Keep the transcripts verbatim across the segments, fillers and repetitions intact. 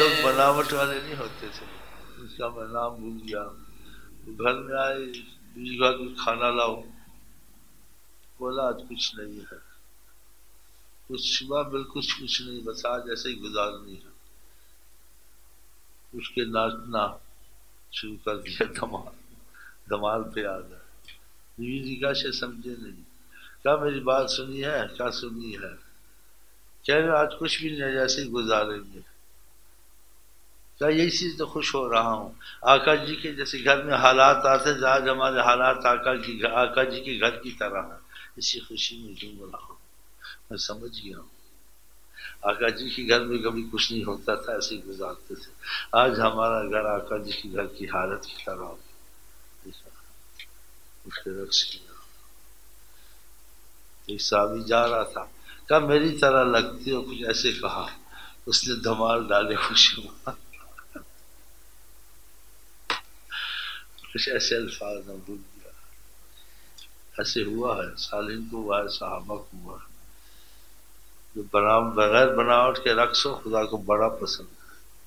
لوگ بناوٹ والے نہیں ہوتے تھے، اس کا میں نام بھول گیا. گھر میں آئے، بیوی کا کچھ کھانا لاؤ، بولا آج کچھ نہیں ہے، کچھ صبح بالکل کچھ نہیں، بس آج ایسے ہی گزارنی ہے. اس کے ناچنا شروع کر دیا، دمال دمال پہ آ گیا. بیوی جی کا سے سمجھے نہیں، کیا میری بات سنی ہے؟ کیا سنی ہے؟ کہہ رہے آج کچھ بھی نہیں، جیسے ہی گزاریں گے. کیا یہی چیز تو خوش ہو رہا ہوں. آقا جی کے جیسے گھر میں حالات آتے، آج ہمارے حالات آقا کی آقا جی کے گھر کی طرح ہیں، اسی خوشی میں جھوم رہا ہوں. میں سمجھ گیا ہوں آقا جی کے گھر میں کبھی کچھ نہیں ہوتا تھا، ایسے ہی گزارتے تھے. آج ہمارا گھر آقا جی کے گھر کی حالت کی طرح ہو. اس کے رقص کیا. ایک صحابی جا رہا تھا، کہا میری طرح لگتی ہو، کچھ ایسے کہا. اس نے دھمال ڈالے خوشی میں. کچھ ایسے الفاظ نہ بھول گیا. ایسے ہوا ہے، صالحین کو ہوا ہے، صحابہ کو ہوا ہے. جو بنا بغیر بناوٹ کے رقص ہو، خدا کو بڑا پسند ہے.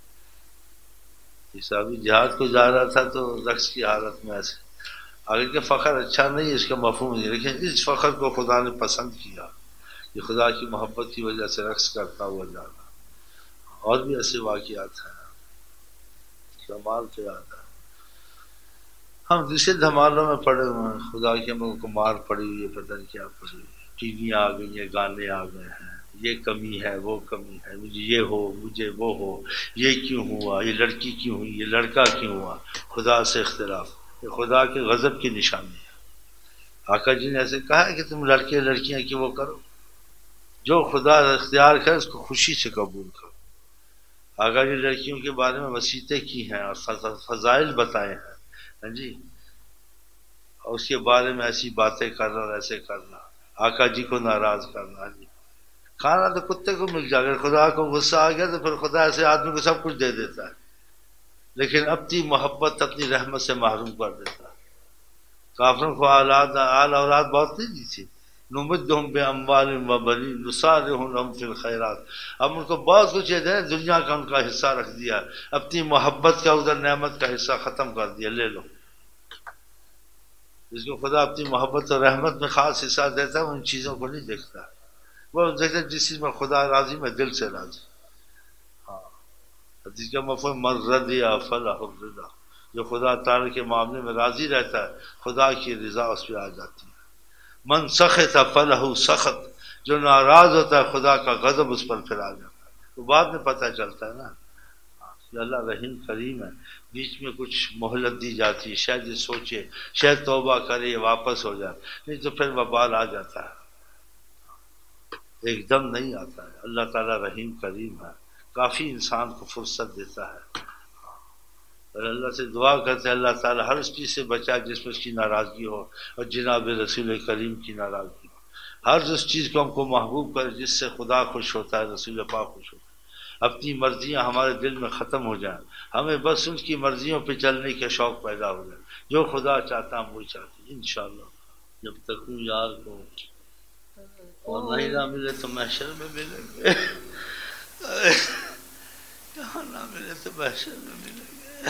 صحابی جہاد کو جا رہا تھا تو رقص کی حالت میں ایسے. آگے کہ فخر اچھا نہیں، اس کا مفہوم نہیں، لیکن اس فخر کو خدا نے پسند کیا کہ خدا کی محبت کی وجہ سے رقص کرتا ہوا جانا. اور بھی ایسے واقعات ہیں، دھمال پہ آتا ہے. ہم دوسرے دھمالوں میں پڑے ہوئے ہیں، خدا کے ہم کو مار پڑی ہوئی ہے، پتہ نہیں کیا پڑی ہوئی ہے. ٹی ویاں آ گئی ہیں، گانے آ گئے ہیں، یہ کمی ہے، وہ کمی ہے، مجھے یہ ہو، مجھے وہ ہو، یہ کیوں ہوا، یہ لڑکی کیوں ہوئی، یہ لڑکا کیوں ہوا. خدا سے اختلاف یہ خدا کے غضب کی نشانی ہے. آقا جی نے ایسے کہا ہے کہ تم لڑکے لڑکیاں کی وہ کرو، جو خدا اختیار کرے اس کو خوشی سے قبول کرو. آقا جی لڑکیوں کے بارے میں وصیتیں کی ہیں اور فضائل بتائے ہیں، ہاں جی. اور اس کے بارے میں ایسی باتیں کرنا اور ایسے کرنا، آقا جی کو ناراض کرنا. جی کھانا تو کتے کو مل جائے، اگر خدا کو غصہ آ گیا تو پھر خدا ایسے آدمی کو سب کچھ دے دیتا ہے، لیکن اپنی محبت اپنی رحمت سے محروم کر دیتا ہے. کافروں کو اولاد آل اولاد بہت نہیں دی تھی. نمدہم باموال و بنین نسارع لہم فی الخیرات. اب ان کو بہت کچھ دیں، دنیا کا ان کا حصہ رکھ دیا، اپنی محبت کا ادھر نعمت کا حصہ ختم کر دیا. لے لو. جس کو خدا اپنی محبت اور رحمت میں خاص حصہ دیتا ہے، وہ ان چیزوں کو نہیں دیکھتا. وہ دیکھتے جس چیز میں خدا راضی، میں دل سے راضی. ہاں حدیث کا مفہوم من رضی فلہ الرضا، جو خدا تعالی کے معاملے میں راضی رہتا ہے، خدا کی رضا اس پہ آ جاتی ہے. من سخط فلہ سخط، جو ناراض ہوتا ہے خدا کا غضب اس پر پھر آ جاتا ہے. تو بعد میں پتہ چلتا ہے نا کہ اللہ رحیم کریم ہے. بیچ میں کچھ مہلت دی جاتی ہے، شاید یہ سوچے، شاید توبہ کرے، یہ واپس ہو جائے، نہیں تو پھر وبال آ جاتا ہے. ایک دم نہیں آتا ہے. اللہ تعالیٰ رحیم کریم ہے، کافی انسان کو فرصت دیتا ہے. اور اللہ سے دعا کرتے ہیں اللہ تعالیٰ ہر اس چیز سے بچائے جس پر اس کی ناراضگی ہو، اور جناب رسول کریم کی ناراضگی ہو. ہر اس چیز کو ہم کو محبوب کرے جس سے خدا خوش ہوتا ہے، رسول پاک خوش ہوتا ہے. اپنی مرضیاں ہمارے دل میں ختم ہو جائیں، ہمیں بس ان کی مرضیوں پہ چلنے کا شوق پیدا ہو جائے. جو خدا چاہتا ہم وہی چاہتے ہیں انشاءاللہ. جب تک ہوں یار کو اور نہیں نہ ملے تو محشر میں ملیں گے، یہاں نہ ملے تو محشر میں ملیں گے.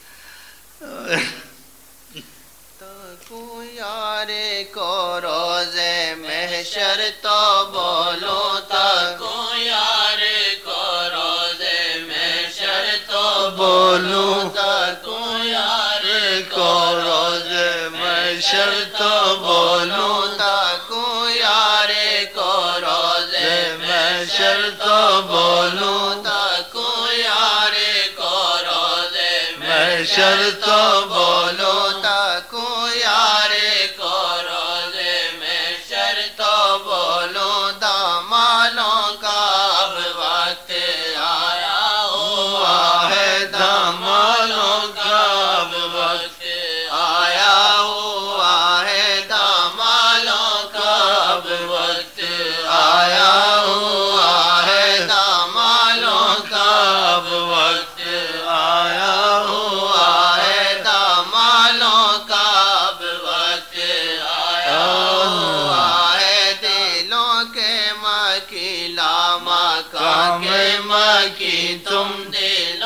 تکو یار کو روز محشر تو بولو، تکو یار کو روز محشر تو بولو، تکو یار کو روز محشر تو بولو، تکو یار کو روز محشر تو بولو، تکو یار کو روز محشر تو بولو، تکو یار کو روز محشر تو بولو. دامالوں کا اب وقت آیا ہوا ہے، دامالوں کا اب وقت آیا ہوا ہے، دامالوں کا اب وقت آیا ہوا ہے، دامالوں کا اب وقت آیا ہوا ہے، دامالوں کا اب وقت آیا ہوا ہے. دلوں کے مکی لاما کا کے مکی تم دل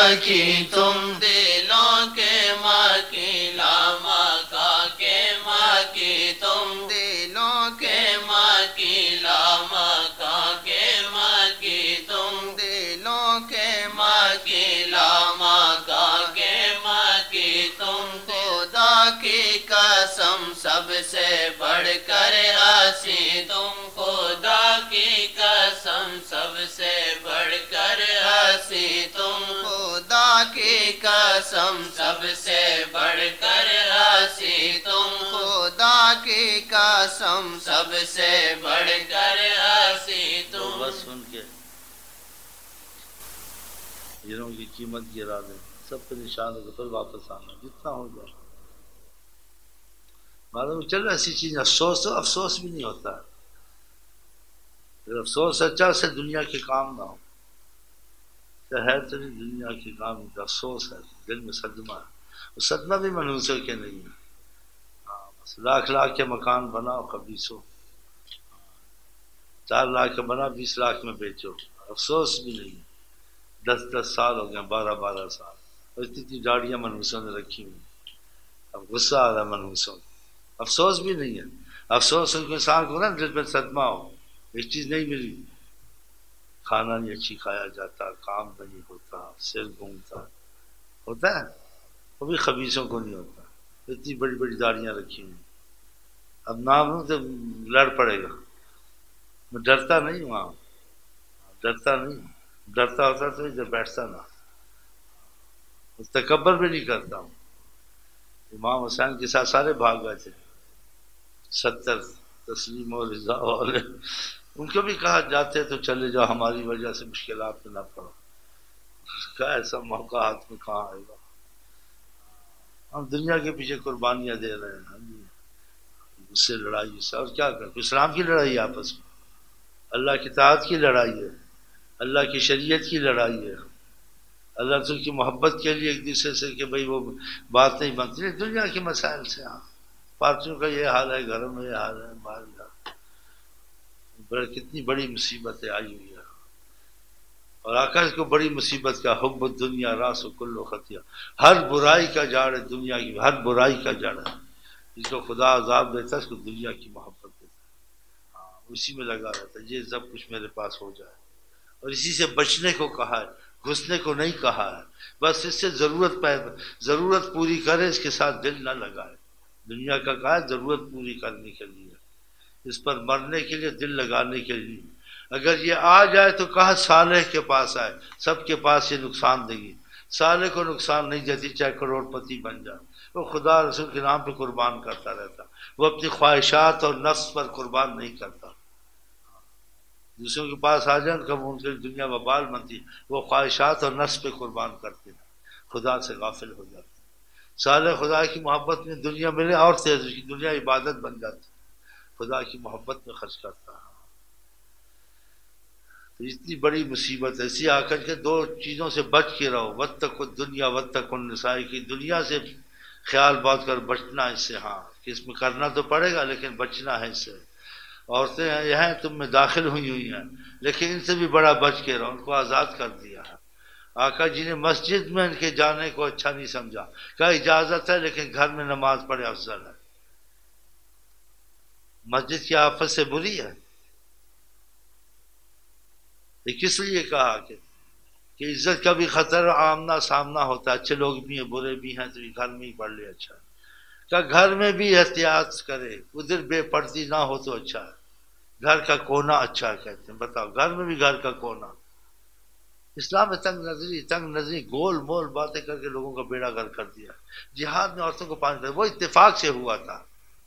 مکی تم دلوں کے مکی لاما کا کے مکی تم دلوں کے مکی لاما کا کے مکی تم دلوں کے مکی لاما کا کے مکی تم خدا کی قسم سب سے بڑھ کر ہنسی تم خدا کی قسم سب سے بڑھ کر ہنسی تم خدا کی قسم سب سے بڑھ کر ہنسی تم خدا کی قسم سب سے بڑھ کر ہنسی تم بس سن کے ہیروں کی قیمت گرا دیں سب پہ نشان ہو پھر واپس آنا جتنا ہو جائے معلوم چل رہا ایسی چیز افسوس تو افسوس بھی نہیں ہوتا ہے اگر افسوس سچا سے دنیا کے کام نہ ہو تو ہے تو نہیں دنیا کے کام کا افسوس ہے دل میں صدمہ ہے وہ صدمہ بھی منحوس کے نہیں ہے ہاں بس لاکھ لاکھ کے مکان بناؤ خبیثو چار لاکھ کے بنا بیس لاکھ میں بیچو افسوس بھی نہیں ہے دس دس سال ہو گئے بارہ بارہ سال اور اتنی اتنی داڑیاں منحوسوں نے رکھی ہوئی اب غصہ آ رہا ہے منحوسوں افسوس بھی نہیں ہے افسوس ان کو انسان کو نا دل میں صدمہ ہو ایک چیز نہیں ملی کھانا نہیں اچھی کھایا جاتا کام نہیں ہوتا سر گھومتا ہوتا ہے وہ بھی خبیثوں کو نہیں ہوتا اتنی بڑی بڑی داڑیاں رکھی ہوئی اب نام ہوں تو لڑ پڑے گا میں ڈرتا نہیں ہوں وہاں ڈرتا نہیں ڈرتا ہوتا تو ادھر بیٹھتا نہ تکبر بھی نہیں کرتا ہوں امام حسین کے ساتھ سارے بھاگ گئے تھے ستر تسلیم و رضا والے ان کو بھی کہا جاتے تو چلے جاؤ ہماری وجہ سے مشکلات میں نہ پڑو کیا ایسا موقع ہاتھ میں کہاں آئے گا ہم دنیا کے پیچھے قربانیاں دے رہے ہیں اس سے لڑائی سے اور کیا کریں اسلام کی لڑائی ہے آپس میں اللہ کی اطاعت کی لڑائی ہے اللہ کی شریعت کی لڑائی ہے اللہ رسول کی محبت کے لیے ایک دوسرے سے کہ بھئی وہ بات نہیں بنتی دنیا کے مسائل سے ہاں پارٹیوں کا یہ حال ہے گھروں میں یہ حال ہے باہر کتنی بڑی مصیبتیں آئی ہوئی ہے اور آقا اس کو بڑی مصیبت کا حب الدنیا راس و کل و خطیہ ہر برائی کا جاڑ ہے دنیا کی ہر برائی کا جاڑ ہے جس کو خدا عذاب دیتا ہے اس کو دنیا کی محبت دیتا ہے ہاں اسی میں لگا رہتا ہے یہ سب کچھ میرے پاس ہو جائے اور اسی سے بچنے کو کہا ہے گھسنے کو نہیں کہا ہے بس اس سے ضرورت پیدا ضرورت پوری کرے اس کے ساتھ دل نہ لگائے دنیا کا کہا ہے ضرورت پوری کرنے کے لیے اس پر مرنے کے لیے دل لگانے کے لیے اگر یہ آ جائے تو کہا صالح کے پاس آئے سب کے پاس یہ نقصان دے گی صالح کو نقصان نہیں دیتی چاہے کروڑ پتی بن جائے وہ خدا رسول کے نام پہ قربان کرتا رہتا وہ اپنی خواہشات اور نفس پر قربان نہیں کرتا دوسروں کے پاس آ جائیں کب ان کی دنیا وبال بنتی وہ خواہشات اور نفس پہ قربان کرتے ہیں خدا سے غافل ہو جاتے ہیں صالح خدا کی محبت میں دنیا ملے اور تیز کی دنیا عبادت بن جاتی خدا کی محبت میں خرچ کرتا ہے تو اتنی بڑی مصیبت ہے اسی آ کر کے دو چیزوں سے بچ کے رہو واتقوا الدنیا واتقوا النساء کی دنیا سے خیال بات کر بچنا اس سے ہاں کہ اس میں کرنا تو پڑے گا لیکن بچنا ہے اس سے عورتیں یہاں تم میں داخل ہوئی ہوئی ہیں لیکن ان سے بھی بڑا بچ کے رہو ان کو آزاد کر دیا ہے آقا جی نے مسجد میں ان کے جانے کو اچھا نہیں سمجھا کہا اجازت ہے لیکن گھر میں نماز پڑھے افضل ہے مسجد کی آفت سے بری ہے یہ کس لیے کہا کہ کہ عزت کا بھی خطر آمنا سامنا ہوتا ہے اچھے لوگ بھی ہیں برے بھی ہیں تو گھر میں ہی پڑھ لے اچھا ہے کہ گھر میں بھی احتیاط کرے ادھر بے پردی نہ ہو تو اچھا ہے گھر کا کونا اچھا کہتے ہیں بتاؤ گھر میں بھی گھر کا کونا اسلام میں تنگ نظری تنگ نظری گول مول باتیں کر کے لوگوں کا بیڑا گھر کر دیا جہاد میں عورتوں کو پانی کر وہ اتفاق سے ہوا تھا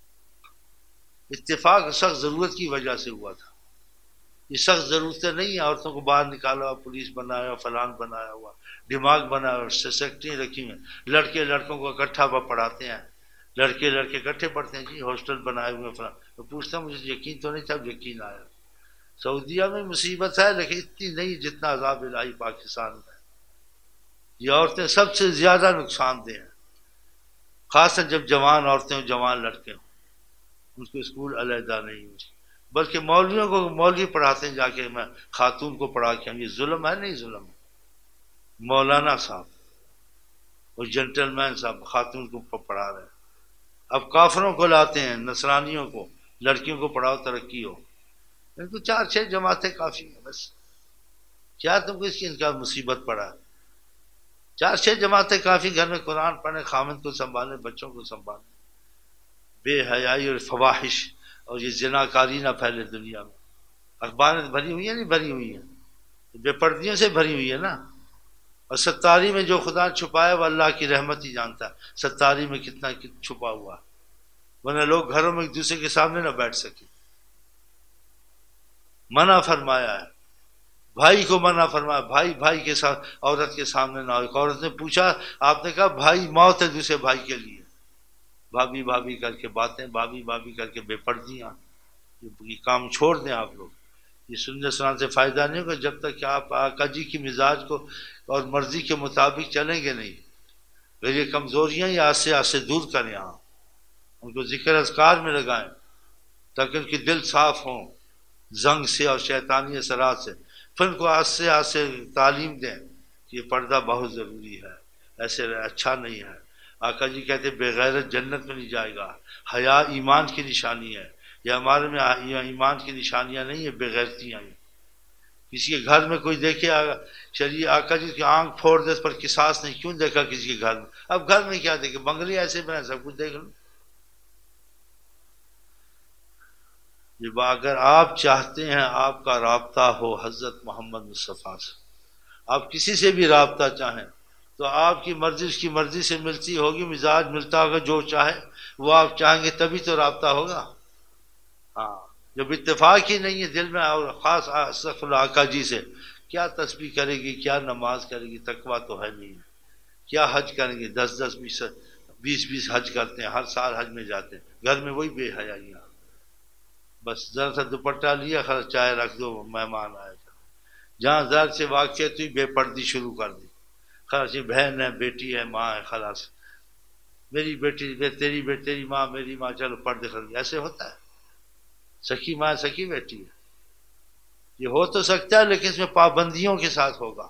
اتفاق سخت ضرورت کی وجہ سے ہوا تھا یہ سخت ضرورتیں نہیں ہیں عورتوں کو باہر نکالا ہوا پولیس بنایا ہوا فلان بنایا ہوا دماغ بنایا ہوا سیکٹری رکھی ہوئی لڑکے لڑکوں کو اکٹھا پڑھاتے ہیں لڑکے لڑکے اکٹھے پڑھتے ہیں جی ہاسٹل بنائے ہوئے فلان تو پوچھتا ہوں مجھے یقین تو نہیں تھا یقین آیا سعودیہ میں مصیبت ہے لیکن اتنی نہیں جتنا عذاب الہی پاکستان میں یہ عورتیں سب سے زیادہ نقصان دہ ہیں خاصاً جب جوان عورتیں ہوں جوان لڑکے ہوں ان کو اسکول علیحدہ نہیں ہو بلکہ مولویوں کو مولوی پڑھاتے ہیں جا کے میں خاتون کو پڑھا کے یہ ظلم ہے نہیں ظلم ہے مولانا صاحب اور جنٹل مین صاحب خاتون کو پڑھا رہے ہیں. اب کافروں کو لاتے ہیں، نصرانیوں کو، لڑکیوں کو پڑھاؤ ترقی ہو. ان کو چار چھ جماعتیں کافی ہیں بس. کیا تم کو اس کی ان کا مصیبت پڑا؟ چار چھ جماعتیں کافی. گھر میں قرآن پڑھیں، خامد کو سنبھالیں، بچوں کو سنبھالیں. بے حیائی اور فواحش اور یہ زنا کاری نہ پھیلے دنیا میں. اخباریں بھری ہوئی ہیں نہیں بھری ہوئی ہیں، بے پردیوں سے بھری ہوئی ہے نا. اور ستاری میں جو خدا چھپایا وہ اللہ کی رحمت ہی جانتا ہے ستاری میں کتنا چھپا ہوا. ورنہ لوگ گھروں میں ایک دوسرے کے سامنے نہ بیٹھ سکے. منع فرمایا ہے، بھائی کو منع فرمایا، بھائی بھائی کے ساتھ عورت کے سامنے نہ ہو. ایک عورت نے پوچھا، آپ نے کہا بھائی موت ہے دوسرے بھائی کے لیے. بھابھی بھابھی کر کے باتیں، بھابھی بھابھی کر کے بے پردیاں. یہ کام چھوڑ دیں آپ لوگ. یہ سننے سنانے سے فائدہ نہیں ہوگا جب تک کہ آپ آقا جی کی مزاج کو اور مرضی کے مطابق چلیں گے نہیں. اگر یہ کمزوریاں یہ آج سے آج سے دور کریں. آپ ان کو ذکر اذکار میں لگائیں تاکہ ان کے دل صاف ہوں زنگ سے اور شیطانی اثرات سے. پھر ان کو آج سے آج سے تعلیم دیں کہ یہ پردہ بہت ضروری ہے، ایسے اچھا نہیں ہے. آقا جی کہتے بے غیرت جنت میں نہیں جائے گا. حیا ایمان کی نشانی ہے. یہ ہمارے میں ایمان کی نشانیاں نہیں ہیں، بے غیرتیاں ہیں. کسی کے گھر میں کوئی دیکھے شریع آقا جی کی آنکھ پھوڑ دے اس پر قصاص نہیں. کیوں دیکھا کسی کے گھر میں؟ اب گھر میں کیا دیکھے؟ بنگلے ایسے بنا سب کچھ دیکھ لو. یہ اگر آپ چاہتے ہیں آپ کا رابطہ ہو حضرت محمد مصطفیٰ سے، آپ کسی سے بھی رابطہ چاہیں تو آپ کی مرضی اس کی مرضی سے ملتی ہوگی، مزاج ملتا ہوگا، جو چاہے وہ آپ چاہیں گے تبھی تو رابطہ ہوگا. ہاں جب اتفاق ہی نہیں ہے دل میں، اور خاص استغفر آقا جی سے کیا تسبیح کرے گی، کیا نماز کرے گی، تقویٰ تو ہے نہیں. کیا حج کریں گے؟ دس دس بیس بیس بیس حج کرتے ہیں، ہر سال حج میں جاتے ہیں. گھر میں وہی بے حیائیاں. بس ذرا سا دوپٹہ لیا، خلاص چائے رکھ دو، مہمان آئے تھا. جہاں ذرا سے واقع تو بے پردی شروع کر دی. خلاص یہ بہن ہے، بیٹی ہے، ماں ہے، خلاص میری بیٹی تیری بیٹی تیری ماں میری ماں، چلو پردے خرید. ایسے ہوتا ہے؟ سکی ماں سکی بیٹی ہے. یہ ہو تو سکتا ہے لیکن اس میں پابندیوں کے ساتھ ہوگا.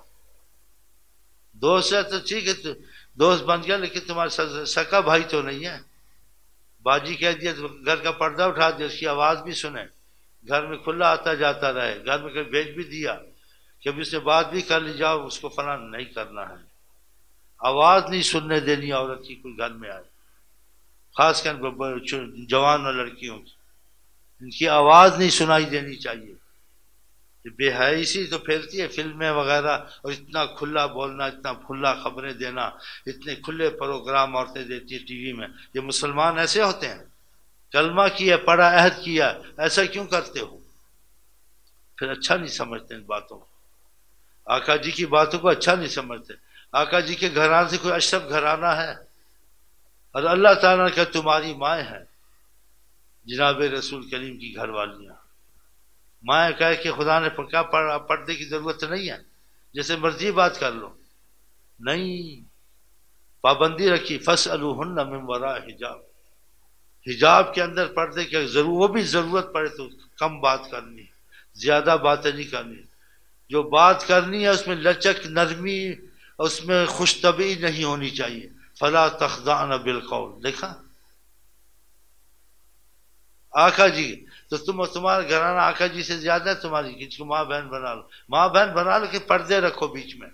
دوست ہے تو ٹھیک ہے، دوست بن گیا لیکن تمہارا سکا بھائی تو نہیں ہے. باجی کہہ دیا تو گھر کا پردہ اٹھا دیا، اس کی آواز بھی سنیں، گھر میں کھلا آتا جاتا رہے. گھر میں کبھی بھیج بھی دیا کبھی اس سے بات بھی کر لی، جاؤ اس کو فلاں نہیں کرنا ہے. آواز نہیں سننے دینی عورت کی کوئی گھر میں آئے، خاص کر جوان اور لڑکیوں کی ان کی آواز نہیں سنائی دینی چاہیے. بے حیائی سی تو پھیلتی ہے فلمیں وغیرہ، اور اتنا کھلا بولنا، اتنا کھلا خبریں دینا، اتنے کھلے پروگرام عورتیں دیتی ہیں ٹی وی میں. یہ مسلمان ایسے ہوتے ہیں؟ کلمہ کیا، پڑھا، عہد کیا، ایسا کیوں کرتے ہو؟ پھر اچھا نہیں سمجھتے ان باتوں کو، آقا جی کی باتوں کو اچھا نہیں سمجھتے. آقا جی کے گھرانے سے کوئی اشرف گھرانہ ہے؟ اور اللہ تعالیٰ کا تمہاری مائیں ہیں جناب رسول کریم کی گھر والیاں. مائیں کہہ کہ خدا نے کیا پردے کی ضرورت نہیں ہے، جیسے مرضی بات کر لو. نہیں، پابندی رکھی. فَاسْأَلُوهُنَّ مِنْ وَرَاءِ حجاب. حجاب کے اندر پردے کی ضرور، وہ بھی ضرورت پڑے تو کم بات کرنی، زیادہ باتیں نہیں کرنی. جو بات کرنی ہے اس میں لچک، نرمی، اس میں خوش طبعی نہیں ہونی چاہیے. فَلَا تَخْضَعْنَ بِالْقَوْلِ. دیکھا آقا جی تو تم تمہارا گھرانہ آقا جی سے زیادہ ہے تمہاری، کسی کو ماں بہن بنا لو. ماں بہن بنا لو کہ پردے رکھو بیچ میں.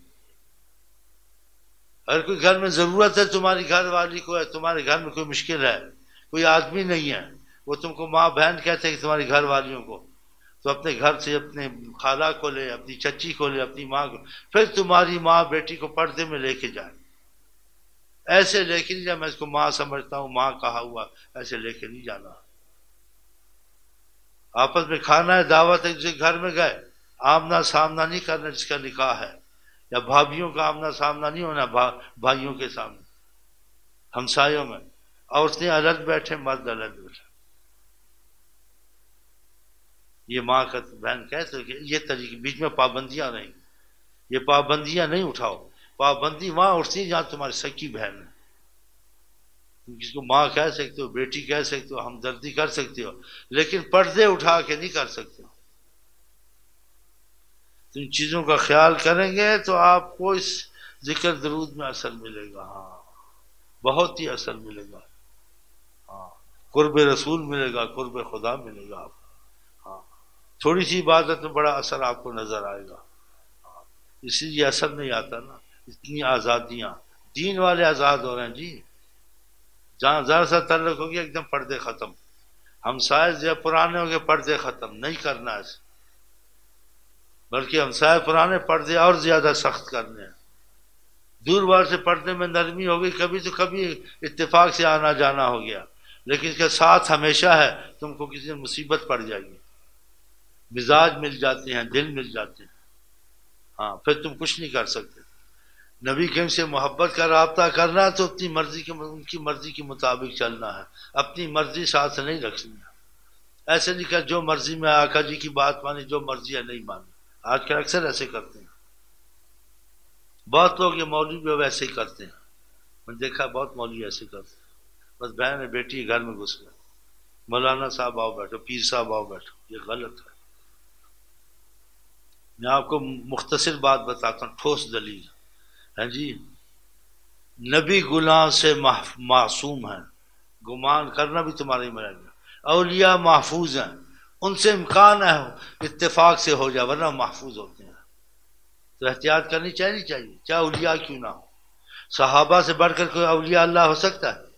اگر کوئی گھر میں ضرورت ہے تمہاری گھر والی کو، ہے تمہارے گھر میں کوئی مشکل ہے، کوئی آدمی نہیں ہے، وہ تم کو ماں بہن کہتے ہیں کہ تمہاری گھر والیوں کو، تو اپنے گھر سے اپنے خالہ کو لے، اپنی چچی کو لے، اپنی ماں کو. پھر تمہاری ماں بیٹی کو پردے میں لے کے جائے. ایسے لے کے نہیں جائے میں اس کو ماں سمجھتا ہوں، ماں کہا ہوا، ایسے لے کے نہیں جانا. آپس میں کھانا ہے، دعوت ہے، جسے گھر میں گئے آمنا سامنا نہیں کرنا جس کا نکاح ہے، یا بھابھیوں کا آمنا سامنا نہیں ہونا بھائیوں کے سامنے، ہمسایوں میں. عورتیں الگ بیٹھے، مرد الگ بیٹھے. یہ ماں کا بہن کہتے کہ یہ طریقے بیچ میں پابندیاں نہیں. یہ پابندیاں نہیں اٹھاؤ. پابندی وہاں اٹھتی ہے جہاں تمہاری سکی بہن ہے. جس کو ماں کہہ سکتے ہو، بیٹی کہہ سکتے ہو، ہمدردی کر سکتے ہو، لیکن پردے اٹھا کے نہیں کر سکتے ہو. تو ان چیزوں کا خیال کریں گے تو آپ کو اس ذکر درود میں اثر ملے گا، ہاں بہت ہی اثر ملے گا، ہاں قرب رسول ملے گا، قرب خدا ملے گا آپ کو، ہاں تھوڑی سی عبادت میں بڑا اثر آپ کو نظر آئے گا، ہاں اسی لیے اثر نہیں آتا نا، اتنی آزادیاں، دین والے آزاد ہو رہے ہیں جی، جہاں ذرا سا تعلق ہو گیا ایک دم پردے ختم، ہم سائز یا پرانے ہو گئے پردے ختم، نہیں کرنا ایسے، بلکہ ہم سائے پرانے پردے اور زیادہ سخت کرنے ہیں، دور بار سے پردے میں نرمی ہو گئی، کبھی تو کبھی اتفاق سے آنا جانا ہو گیا، لیکن اس کے ساتھ ہمیشہ ہے تم کو کسی مصیبت پڑ جائے گی، مزاج مل جاتے ہیں، دل مل جاتے ہیں، ہاں پھر تم کچھ نہیں کر سکتے، نبی کریم سے محبت کا رابطہ کرنا ہے تو اپنی مرضی کے ان کی مرضی کے مطابق چلنا ہے، اپنی مرضی ساتھ نہیں رکھنی ہے، ایسے نہیں کہ جو مرضی میں آقا جی کی بات مانی، جو مرضی ہے نہیں مانی، آج کل اکثر ایسے کرتے ہیں، بہت لوگ یہ مولوی بھی ویسے ہی کرتے ہیں، میں نے دیکھا بہت مولوی ایسے کرتے ہیں، بس بہن ہے بیٹی گھر میں گھس گئے، مولانا صاحب آؤ بیٹھو، پیر صاحب آؤ بیٹھو، یہ غلط ہے، میں آپ کو مختصر بات بتاتا ہوں، ٹھوس دلیل ہے جی، نبی گناہ سے معصوم ہیں، گمان کرنا بھی تمہارے میں رہے گا، اولیاء محفوظ ہیں، ان سے امکان ہے اتفاق سے ہو جائے ورنہ محفوظ ہوتے ہیں، تو احتیاط کرنی چاہیے چاہیے چاہے اولیاء کیوں نہ ہو، صحابہ سے بڑھ کر کوئی اولیاء اللہ ہو سکتا ہے؟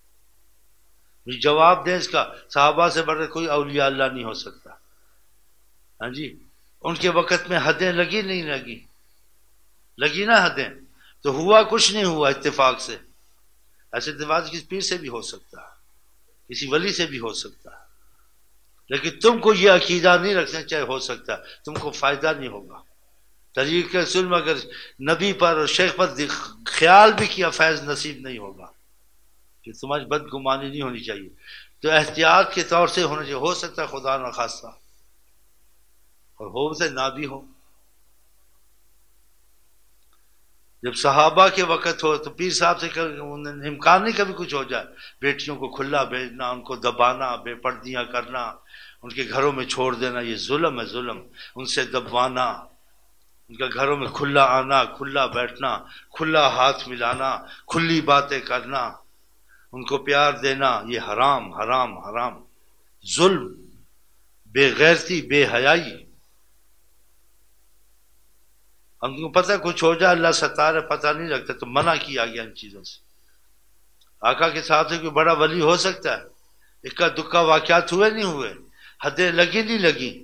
جواب دیں اس کا، صحابہ سے بڑھ کر کوئی اولیاء اللہ نہیں ہو سکتا، ہاں جی ان کے وقت میں حدیں لگی نہیں لگی، لگی نا حدیں، تو ہوا کچھ نہیں ہوا اتفاق سے، ایسے اتفاق کسی پیر سے بھی ہو سکتا ہے، کسی ولی سے بھی ہو سکتا ہے، لیکن تم کو یہ عقیدہ نہیں رکھنا چاہے ہو سکتا ہے، تم کو فائدہ نہیں ہوگا، طریق رسول میں اگر نبی پر اور شیخ پر خیال بھی کیا فیض نصیب نہیں ہوگا، کہ تمہاری بدگمانی نہیں ہونی چاہیے، تو احتیاط کے طور سے ہونا چاہیے، ہو سکتا ہے خدا نخواستہ اور ہو سے نہ بھی ہو، جب صحابہ کے وقت ہو تو پیر صاحب سے امکان نہیں کبھی کچھ ہو جائے، بیٹیوں کو کھلا بھیجنا، ان کو دبانا، بے پردیاں کرنا، ان کے گھروں میں چھوڑ دینا، یہ ظلم ہے، ظلم، ان سے دبوانا، ان کے گھروں میں کھلا آنا، کھلا بیٹھنا، کھلا ہاتھ ملانا، کھلی باتیں کرنا، ان کو پیار دینا، یہ حرام حرام حرام، ظلم، بے غیرتی، بے حیائی، ہم کو پتہ کچھ ہو جائے اللہ ستار ہے، پتہ نہیں لگتا، تو منع کیا گیا ان چیزوں سے، آقا کے ساتھ کوئی بڑا ولی ہو سکتا ہے، اکا دکا واقعات ہوئے نہیں ہوئے، حدیں لگی نہیں لگی،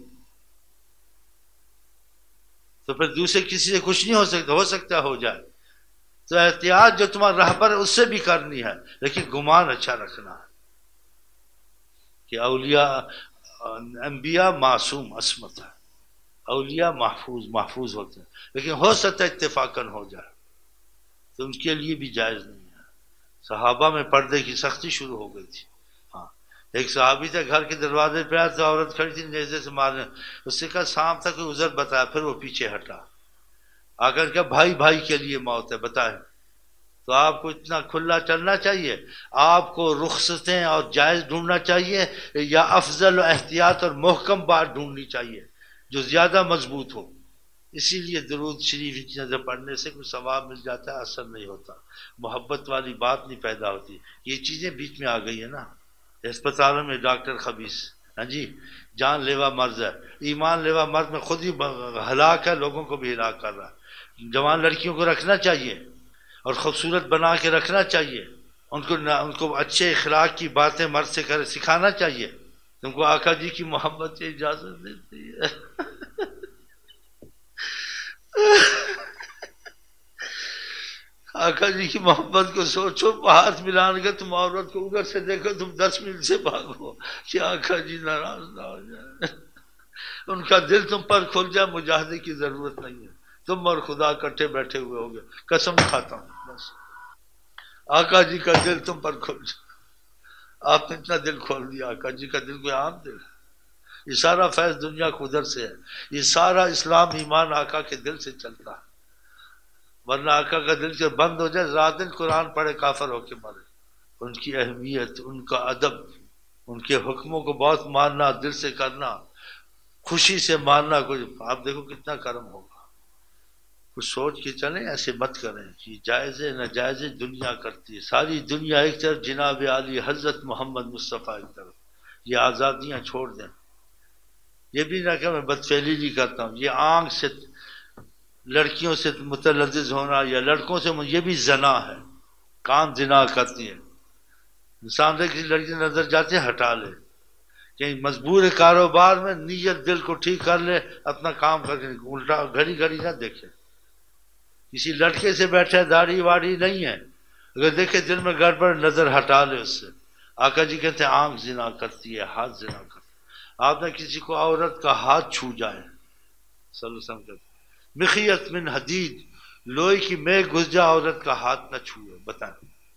تو پھر دوسرے کسی سے کچھ نہیں ہو سکتا، ہو سکتا ہو جائے، تو احتیاط جو تمہارا رہبر ہے اس سے بھی کرنی ہے، لیکن گمان اچھا رکھنا ہے کہ اولیاء انبیاء معصوم عصمت ہے، اولیاء محفوظ محفوظ ہوتے ہیں، لیکن ہو سکتا ہے اتفاقاً ہو جائے، تو ان کے لیے بھی جائز نہیں ہے، صحابہ میں پردے کی سختی شروع ہو گئی تھی، ہاں ایک صحابی تھا گھر کے دروازے پہ آیا تو عورت کھڑی تھی نیزے سے مارنے، اس سے کہا شام تک کوئی عذر بتایا، پھر وہ پیچھے ہٹا، آ کر کہا بھائی بھائی کے لیے موت ہے بتائیں، تو آپ کو اتنا کھلا چلنا چاہیے، آپ کو رخصتیں اور جائز ڈھونڈنا چاہیے، یا افضل و احتیاط اور محکم بات ڈھونڈنی چاہیے جو زیادہ مضبوط ہو، اسی لیے درود شریف کی چیزیں پڑھنے سے کوئی ثواب مل جاتا ہے، اثر نہیں ہوتا، محبت والی بات نہیں پیدا ہوتی، یہ چیزیں بیچ میں آ گئی ہیں نا، اسپتالوں میں ڈاکٹر خبیث، ہاں جی جان لیوا مرض ہے، ایمان لیوا مرض میں خود ہی ہلاک ہے، لوگوں کو بھی ہلاک کر رہا ہے، جوان لڑکیوں کو رکھنا چاہیے اور خوبصورت بنا کے رکھنا چاہیے، ان کو ان کو اچھے اخلاق کی باتیں مرد سے کر سکھانا چاہیے، تم کو آقا جی کی محبت سے اجازت دیتی ہے آقا جی کی محبت کو سوچو، ہاتھ ملانے کا تم عورت کو ادھر سے دیکھو، تم دس منٹ سے بھاگو کہ آقا جی ناراض نہ ہو جائے، ان کا دل تم پر کھل جائے، مجاہدے کی ضرورت نہیں ہے، تم اور خدا کٹھے بیٹھے ہوئے ہوگے، قسم کھاتا ہوں، بس آقا جی کا دل تم پر کھل جائے، آپ نے اتنا دل کھول دیا، آقا جی کا دل کوئی عام دل ہے، یہ سارا فیض دنیا کو ادھر سے ہے، یہ سارا اسلام ایمان آقا کے دل سے چلتا ہے، ورنہ آقا کا دل سے بند ہو جائے، رات دن قرآن پڑھے کافر ہو کے مرے، ان کی اہمیت، ان کا ادب، ان کے حکموں کو بہت ماننا، دل سے کرنا، خوشی سے ماننا، کچھ آپ دیکھو کتنا کرم ہوگا، کچھ سوچ کے چلیں، ایسے مت کریں کہ جائز ناجائز دنیا کرتی ہے، ساری دنیا ایک طرف، جناب عالی حضرت محمد مصطفیٰ ایک طرف، یہ آزادیاں چھوڑ دیں۔ یہ بھی نہ کہ میں بدفعلی نہیں کرتا ہوں، یہ آنکھ سے لڑکیوں سے متلذذ ہونا یا لڑکوں سے، یہ بھی زنا ہے، کان زنا کرتی ہے۔ انسان دیکھ لڑکی نظر جاتے ہٹا لے، کہیں مجبور کاروبار میں نیت دل کو ٹھیک کر لے، اپنا کام کر کے الٹا گھڑی گھڑی نہ دیکھے۔ کسی لڑکے سے بیٹھے داڑھی واڑی نہیں ہے، اگر دیکھے دل میں گڑبڑ نظر ہٹا لے اس سے۔ آقا جی کہتے ہیں آنکھ زنا کرتی ہے، ہاتھ زنا کرتی ہے۔ آپ نے کسی کو عورت کا ہاتھ چھو جائے، صلی اللہ علیہ وسلم کہتے ہیں مخیت من حدید، لوہے کی میں گھس جا، عورت کا ہاتھ نہ چھوئے۔ بتائیں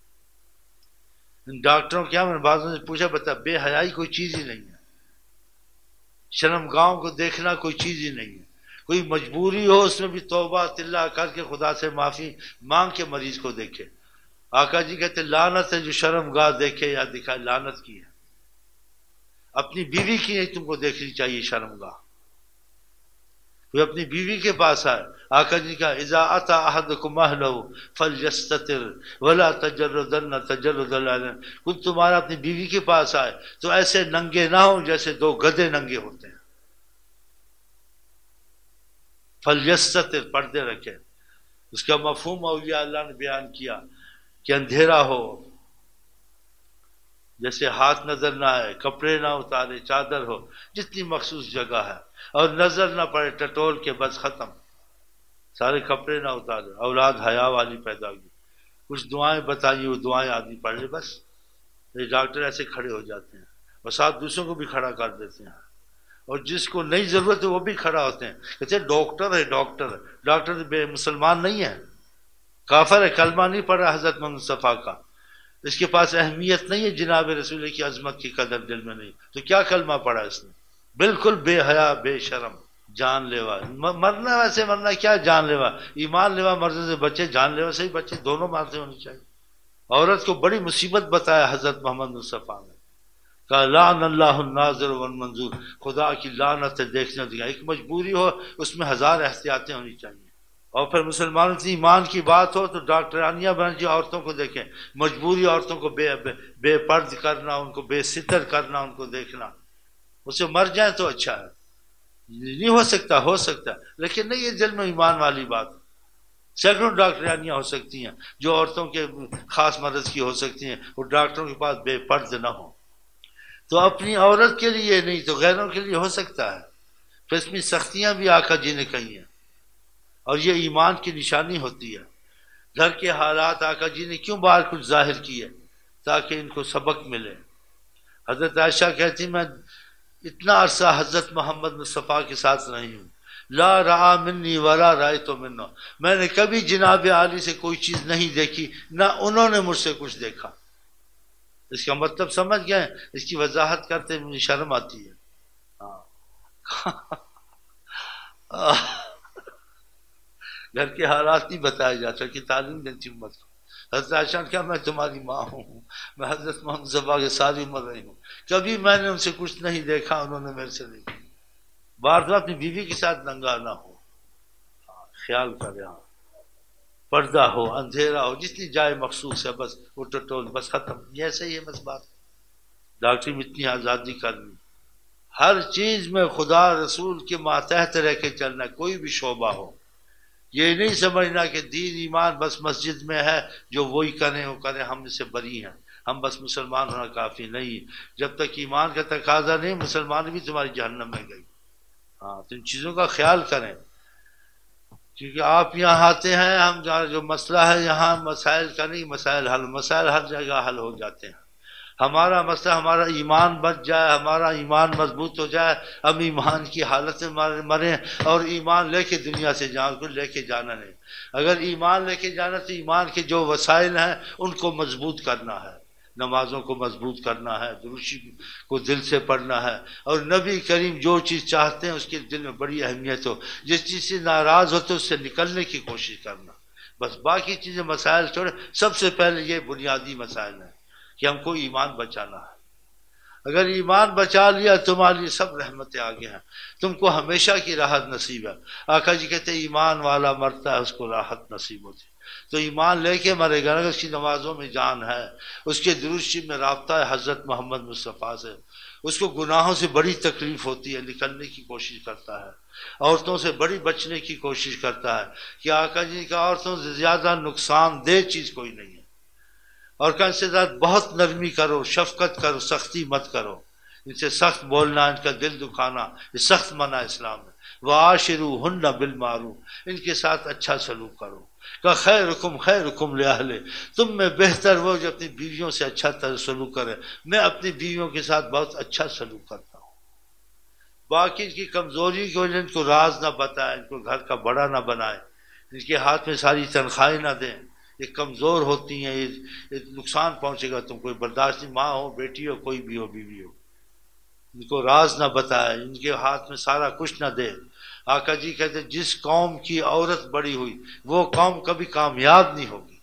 ان ڈاکٹروں کیا، میں نے بعضوں سے پوچھا، بتا بے حیائی کوئی چیز ہی نہیں ہے، شرم گاؤں کو دیکھنا کوئی چیز ہی نہیں ہے۔ کوئی مجبوری ہو اس میں بھی توبہ تلہ کر کے خدا سے معافی مانگ کے مریض کو دیکھے۔ آقا جی کہتے لعنت ہے جو شرم گاہ دیکھے یا دکھائے، لعنت کی ہے۔ اپنی بیوی کی نہیں تم کو دیکھنی چاہیے شرم گاہ۔ کوئی اپنی بیوی کے پاس آئے، آقا جی کا اذا اتی احدکم اہلہ فلیستتر ولا تجردن تجرد العلم، کچھ تمہارا اپنی بیوی کے پاس آئے تو ایسے ننگے نہ ہوں جیسے دو گدھے ننگے ہوتے ہیں۔ فلیستتر، پردے رکھے۔ اس کا مفہوم اولیاء اللہ نے بیان کیا کہ اندھیرا ہو، جیسے ہاتھ نظر نہ آئے، کپڑے نہ اتارے، چادر ہو جتنی مخصوص جگہ ہے، اور نظر نہ پڑے ٹٹول کے، بس ختم، سارے کپڑے نہ اتارے۔ اولاد حیا والی پیدا ہوئی، کچھ دعائیں بتائیے، وہ دعائیں آدمی پڑھ لے بس۔ یہ ڈاکٹر ایسے کھڑے ہو جاتے ہیں اور ساتھ دوسروں کو بھی کھڑا کر دیتے ہیں، اور جس کو نہیں ضرورت ہے وہ بھی کھڑا ہوتے ہیں، کہتے ہیں ڈاکٹر ہے ڈاکٹر ہے۔ ڈاکٹر بے مسلمان نہیں ہے، کافر ہے، کلمہ نہیں پڑھ رہا حضرت محمد مصطفیٰ کا، اس کے پاس اہمیت نہیں ہے، جناب رسول کی عظمت کی قدر دل میں نہیں، تو کیا کلمہ پڑھا اس نے؟ بالکل بے حیا، بے شرم، جان لیوا۔ مرنا ویسے مرنا کیا جان لیوا، ایمان لیوا مرنے سے بچے، جان لیوا سے ہی بچے، دونوں مارتے ہونی چاہیے۔ عورت کو بڑی مصیبت بتایا حضرت محمد مصطفیٰ نے، کہا لعن اللہ الناظر والمنظور، خدا کی لعنت ہے دیکھنے دیا۔ ایک مجبوری ہو اس میں ہزار احتیاطیں ہونی چاہیے۔ اور پھر مسلمانوں سے ایمان کی بات ہو تو ڈاکٹرانیاں بن جی، عورتوں کو دیکھیں، مجبوری عورتوں کو بے بے پرد کرنا، ان کو بے ستر کرنا، ان کو دیکھنا، اس سے مر جائیں تو اچھا ہے۔ نہیں ہو سکتا، ہو سکتا ہے لیکن نہیں، یہ دل میں ایمان والی بات۔ سینکڑوں ڈاکٹرانیاں ہو سکتی ہیں جو عورتوں کے خاص مرض کی ہو سکتی ہیں، وہ ڈاکٹروں کے پاس بے پرد نہ ہو۔ تو اپنی عورت کے لیے نہیں تو غیروں کے لیے ہو سکتا ہے۔ پھر اس میں سختیاں بھی آقا جی نے کہی ہیں، اور یہ ایمان کی نشانی ہوتی ہے۔ گھر کے حالات آقا جی نے کیوں باہر کچھ ظاہر کیے؟ تاکہ ان کو سبق ملے۔ حضرت عائشہ کہتی میں اتنا عرصہ حضرت محمد مصطفیٰ کے ساتھ رہی ہوں، لا رعا منی ولا رأیت منہ، میں نے کبھی جناب عالی سے کوئی چیز نہیں دیکھی، نہ انہوں نے مجھ سے کچھ دیکھا۔ اس کا مطلب سمجھ گئے؟ اس کی وضاحت کرتے مجھے شرم آتی ہے۔ گھر کے حالات نہیں بتایا جاتا کہ تعلیم دیتی امت کو۔ حضرت عائشہ نے کہا میں تمہاری ماں ہوں، میں حضرت محمد صفا کے ساری عمر رہی ہوں، کبھی میں نے ان سے کچھ نہیں دیکھا، انہوں نے میرے سے نہیں۔ بار بار اپنی بیوی کے ساتھ ننگا نہ ہو، خیال کرے، ہاں پردہ ہو، اندھیرا ہو، جتنی جائے مخصوص ہے بس وہ ٹٹول، بس ختم۔ یہ صحیح ہے بس بات۔ ڈاکٹری میں اتنی آزادی کرنی، ہر چیز میں خدا رسول کے ماتحت رہ کے چلنا، کوئی بھی شعبہ ہو۔ یہ نہیں سمجھنا کہ دین ایمان بس مسجد میں ہے، جو وہی کریں وہ کریں، ہم اس سے بری ہیں، ہم بس مسلمان ہونا کافی نہیں۔ جب تک ایمان کا تقاضا نہیں، مسلمان بھی تمہاری جہنم میں گئی۔ ہاں تو ان چیزوں کا خیال کریں، کیونکہ آپ یہاں آتے ہیں، ہم جو مسئلہ ہے یہاں مسائل کا نہیں، مسائل حل، مسائل ہر جگہ حل ہو جاتے ہیں۔ ہمارا مسئلہ ہمارا ایمان بچ جائے، ہمارا ایمان مضبوط ہو جائے، ہم ایمان کی حالت میں مریں، اور ایمان لے کے دنیا سے جان کو لے کے جانا نہیں۔ اگر ایمان لے کے جانا تو ایمان کے جو وسائل ہیں ان کو مضبوط کرنا ہے، نمازوں کو مضبوط کرنا ہے، دروشی کو دل سے پڑھنا ہے، اور نبی کریم جو چیز چاہتے ہیں اس کے دل میں بڑی اہمیت ہو، جس چیز سے ناراض ہوتے اس سے نکلنے کی کوشش کرنا۔ بس باقی چیزیں مسائل چھوڑے، سب سے پہلے یہ بنیادی مسائل ہیں کہ ہم کو ایمان بچانا ہے۔ اگر ایمان بچا لیا تمہارے لیے سب رحمتیں آگے ہیں، تم کو ہمیشہ کی راحت نصیب ہے۔ آقا جی کہتے ہیں ایمان والا مرتا ہے اس کو راحت نصیب ہوتی ہے۔ تو ایمان لے کے مرے گا، اگر اس کی نمازوں میں جان ہے، اس کے درود شریف میں رابطہ ہے حضرت محمد مصطفیٰ سے، اس کو گناہوں سے بڑی تکلیف ہوتی ہے، نکلنے کی کوشش کرتا ہے، عورتوں سے بڑی بچنے کی کوشش کرتا ہے کہ آقا جی کا عورتوں سے زیادہ نقصان دہ چیز کوئی نہیں ہے، اور کہ ان سے زیادہ بہت نرمی کرو، شفقت کرو، سختی مت کرو، ان سے سخت بولنا، ان کا دل دکھانا یہ سخت منع اسلام ہے۔ وَعَاشِرُوهُنَّ بِالْمَعْرُوفِ، ان کے ساتھ اچھا سلوک کرو۔ کہ خیرکم خیرکم لأہلہ، تم میں بہتر وہ جو اپنی بیویوں سے اچھا سلوک کرے۔ میں اپنی بیویوں کے ساتھ بہت اچھا سلوک کرتا ہوں، باقی ان کی کمزوری کی وجہ ان کو راز نہ بتائیں، ان کو گھر کا بڑا نہ بنائیں، ان کے ہاتھ میں ساری تنخواہیں نہ دیں، یہ کمزور ہوتی ہیں، یہ نقصان پہنچے گا تم کو، برداشت نہیں، ماں ہو، بیٹی ہو، کوئی بھی ہو، بیوی ہو، ان کو راز نہ بتائے، ان کے ہاتھ میں سارا کچھ نہ دے۔ آقا جی کہتے ہیں جس قوم کی عورت بڑی ہوئی وہ قوم کبھی کامیاب نہیں ہوگی۔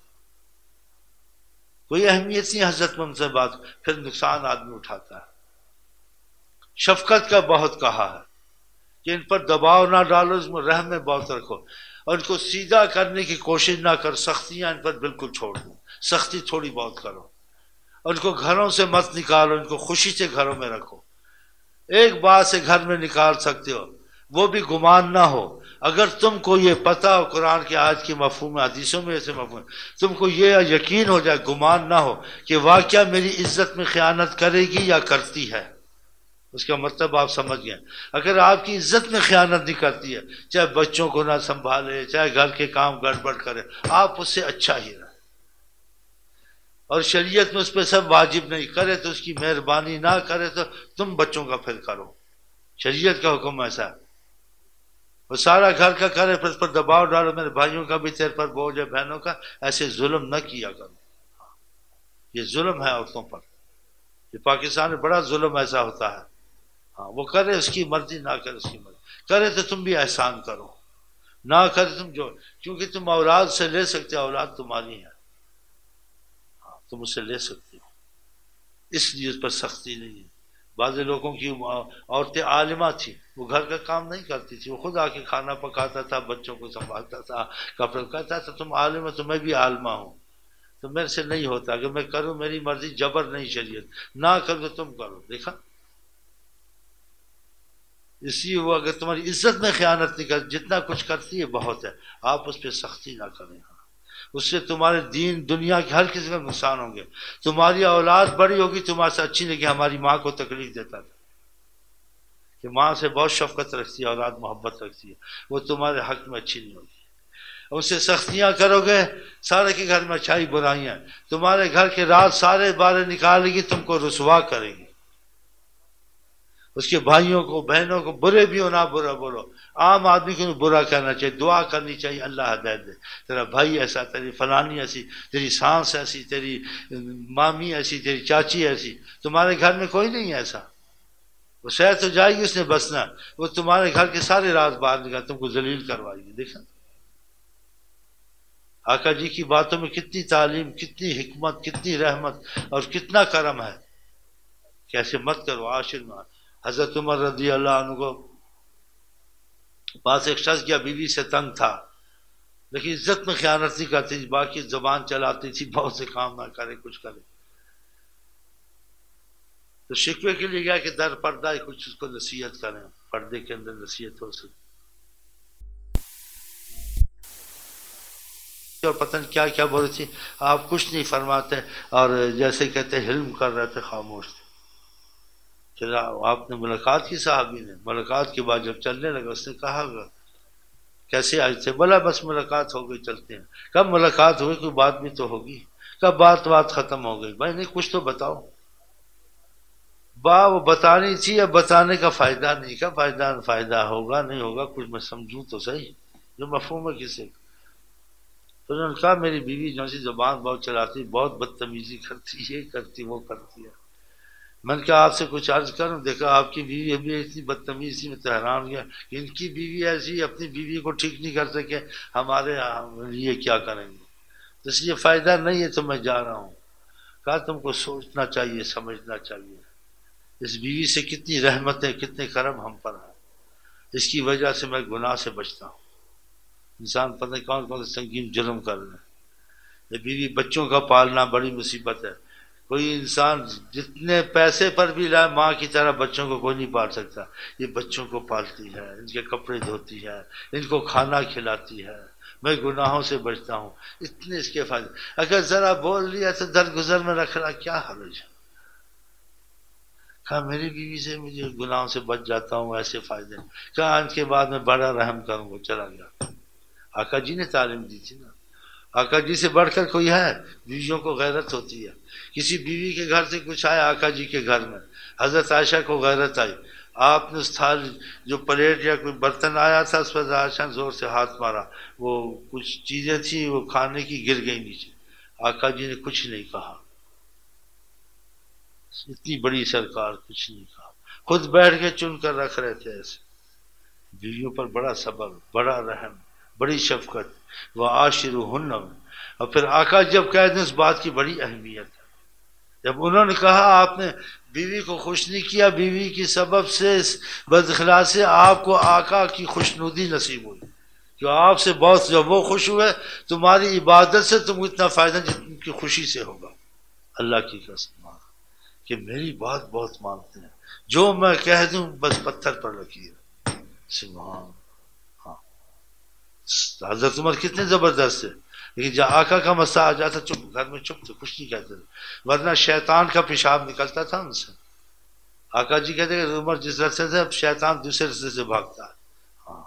کوئی اہمیت نہیں حضرت محمد سے بات، پھر نقصان آدمی اٹھاتا ہے۔ شفقت کا بہت کہا ہے کہ ان پر دباؤ نہ ڈالو، اس میں رحم میں بہت رکھو، اور ان کو سیدھا کرنے کی کوشش نہ کر، سختیاں ان پر بالکل چھوڑ دو، سختی تھوڑی بہت کرو، اور ان کو گھروں سے مت نکالو، ان کو خوشی سے گھروں میں رکھو۔ ایک بات سے گھر میں نکال سکتے ہو، وہ بھی گمان نہ ہو، اگر تم کو یہ پتہ ہو قرآن کی آیت کی مفہوم، حدیثوں میں ایسے مفہوم، تم کو یہ یقین ہو جائے، گمان نہ ہو کہ واقعہ میری عزت میں خیانت کرے گی یا کرتی ہے، اس کا مطلب آپ سمجھ گئے۔ اگر آپ کی عزت میں خیانت نہیں کرتی ہے، چاہے بچوں کو نہ سنبھالے، چاہے گھر کے کام گڑبڑ کرے، آپ اس سے اچھا ہی رہے، اور شریعت میں اس پہ سب واجب نہیں، کرے تو اس کی مہربانی، نہ کرے تو تم بچوں کا پھر کرو، شریعت کا حکم ایسا ہے۔ وہ سارا گھر کا کرے پھر اس پر دباؤ ڈالو، میرے بھائیوں کا بھی تیرے پر بوجھ ہے، بہنوں کا، ایسے ظلم نہ کیا کرو، یہ ظلم ہے عورتوں پر، یہ پاکستان میں بڑا ظلم ایسا ہوتا ہے۔ ہاں وہ کرے اس کی مرضی، نہ کرے اس کی مرضی، کرے تو تم بھی احسان کرو، نہ کرے تم جو، کیونکہ تم اولاد سے لے سکتے ہو، اولاد تمہاری ہے، ہاں تم اس سے لے سکتے ہو، اس لیے اس پر سختی نہیں ہے۔ بعض لوگوں کی عورتیں عالمہ تھی، وہ گھر کا کام نہیں کرتی تھی، وہ خود آ کے کھانا پکاتا تھا، بچوں کو سنبھالتا تھا، کپڑے کہتا تھا تم عالمہ، تو میں بھی عالمہ ہوں، تو میرے سے نہیں ہوتا، اگر میں کروں میری مرضی، جبر نہیں شریعت، نہ کرو تم کرو۔ دیکھا، اسی وہ اگر تمہاری عزت میں خیانت نہیں کر، جتنا کچھ کرتی ہے بہت ہے، آپ اس پہ سختی نہ کریں، اس سے تمہارے دین دنیا کے ہر کسی کا نقصان ہوں گے۔ تمہاری اولاد بڑی ہوگی تمہارے سے اچھی نہیں، کہ ہماری ماں کو تکلیف دیتا تھا، کہ ماں سے بہت شفقت رکھتی ہے، اولاد محبت رکھتی ہے، وہ تمہارے حق میں اچھی نہیں ہوگی۔ اس سے سختیاں کرو گے، سارے کے گھر میں اچھائی برائیاں، تمہارے گھر کے رات سارے بارے نکالے گی، تم کو رسوا کرے گی، اس کے بھائیوں کو بہنوں کو، برے بھی ہو نہ برا بولو، عام آدمی کو برا کہنا چاہیے، دعا کرنی چاہیے اللہ ہدایت دے، تیرا بھائی ایسا، تیری فلانی ایسی، تیری سانس ایسی، تیری مامی ایسی، تیری چاچی ایسی، تمہارے گھر میں کوئی نہیں ایسا، وہ شہر تو جائے گی اس نے بسنا، وہ تمہارے گھر کے سارے راز باہر نکال، تم کو ذلیل کروائے گی۔ دیکھا آقا جی کی باتوں میں کتنی تعلیم، کتنی حکمت، کتنی رحمت اور کتنا کرم ہے، کیسے مت کرو عاشر میں۔ حضرت عمر رضی اللہ عنہ کو پاس ایک شخص گیا، بیوی سے تنگ تھا، لیکن عزت میں خیانت نہیں کرتی تھی، باقی زبان چلاتی تھی، بہت سے کام نہ کرے، کچھ کرے، تو شکوے کے لیے گیا کہ در پردہ کچھ اس کو نصیحت کریں، پردے کے اندر نصیحت ہو سکے، اور پتہ نہیں کیا کیا بول رہی تھی، آپ کچھ نہیں فرماتے، اور جیسے کہتے حلم کر رہے تھے، خاموش تھے۔ چلا آپ نے ملاقات کی، صحابی نے ملاقات کے بعد جب چلنے لگا، اس نے کہا کیسے آئے تھے؟ بولا بس ملاقات ہو گئی، چلتے ہیں۔ کب ملاقات ہوئی؟ کوئی بات بھی تو ہوگی، کب بات بات ختم ہو گئی؟ بھائی نہیں، کچھ تو بتاؤ، با وہ بتانی تھی، اب بتانے کا فائدہ نہیں، کا فائدہ فائدہ ہوگا نہیں ہوگا، کچھ میں سمجھوں تو صحیح، جو مفہوم ہے کسے۔ تو انہوں نے کہا میری بیوی جو سی زبان بہت چلاتی، بہت بدتمیزی کرتی، یہ کرتی وہ کرتی ہے۔ میں نے کہا آپ سے کچھ عرض کروں؟ دیکھا آپ کی بیوی ابھی اتنی بدتمیز تھی، میں تو حیران ہو گیا کہ ان کی بیوی ایسی اپنی بیوی کو ٹھیک نہیں کر سکے، ہمارے لیے کیا کریں گے؟ تو اس لیے فائدہ نہیں ہے، تو میں جا رہا ہوں۔ کہا تم کو سوچنا چاہیے، سمجھنا چاہیے، اس بیوی سے کتنی رحمتیں کتنے کرم ہم پر ہیں، اس کی وجہ سے میں گناہ سے بچتا ہوں۔ انسان پتہ نہیں کون کون سے سنگین جرم کر رہے ہیں۔ یہ بیوی بچوں کا پالنا بڑی مصیبت ہے۔ کوئی انسان جتنے پیسے پر بھی لائے ماں کی طرح بچوں کو کوئی نہیں پال سکتا۔ یہ بچوں کو پالتی ہے، ان کے کپڑے دھوتی ہے، ان کو کھانا کھلاتی ہے، میں گناہوں سے بچتا ہوں، اتنے اس کے فائدے۔ اگر ذرا بول لیا تو درگزر میں رکھ رہا، کیا حرج ہے؟ کہا میری بیوی سے مجھے گناہوں سے بچ جاتا ہوں، ایسے فائدے۔ کہا ان کے بعد میں بڑا رحم کروں گا، چلا گیا۔ آقا جی نے تعلیم دی تھی نا، آقا جی سے بڑھ کر کوئی ہے؟ بیویوں کو غیرت ہوتی ہے۔ کسی بیوی کے گھر سے کچھ آیا آقا جی کے گھر میں، حضرت عائشہ کو غیرت آئی، آپ نے اس تھال جو پلیٹ یا کوئی برتن آیا تھا اس پر عائشہ نے زور سے ہاتھ مارا، وہ کچھ چیزیں تھیں وہ کھانے کی گر گئی نیچے، آقا جی نے کچھ نہیں کہا، اتنی بڑی سرکار کچھ نہیں کہا، خود بیٹھ کے چن کر رکھ رہے تھے ایسے۔ بیویوں پر بڑا صبر، بڑا رحم، بڑی شفقت، وَعَاشِرُهُنَّ۔ اور پھر آقا جب کہہ دیں اس بات کی بڑی اہمیت ہے۔ جب انہوں نے کہا آپ نے بیوی کو خوش نہیں کیا، بیوی کی سبب سے اس بداخلاقی سے آپ کو آقا کی خوشنودی نصیب ہوئی، جو آپ سے بہت، جب وہ خوش ہوئے تمہاری عبادت سے تم کو اتنا فائدہ جتنا کی خوشی سے ہوگا۔ اللہ کی قسم کہ میری بات بہت مانتے ہیں، جو میں کہہ دوں بس پتھر پر رکھیے۔ سبحان۔ ہاں حضرت عمر کتنے زبردست ہے، لیکن جب آقا کا مسئلہ آ جاتا چپ، گھر میں چپ تھے، کچھ نہیں کہتے تھے، ورنہ شیطان کا پیشاب نکلتا تھا ان سے۔ آقا جی کہتے کہ عمر جس رستے سے اب شیطان دوسرے رستے سے بھاگتا ہے۔ ہاں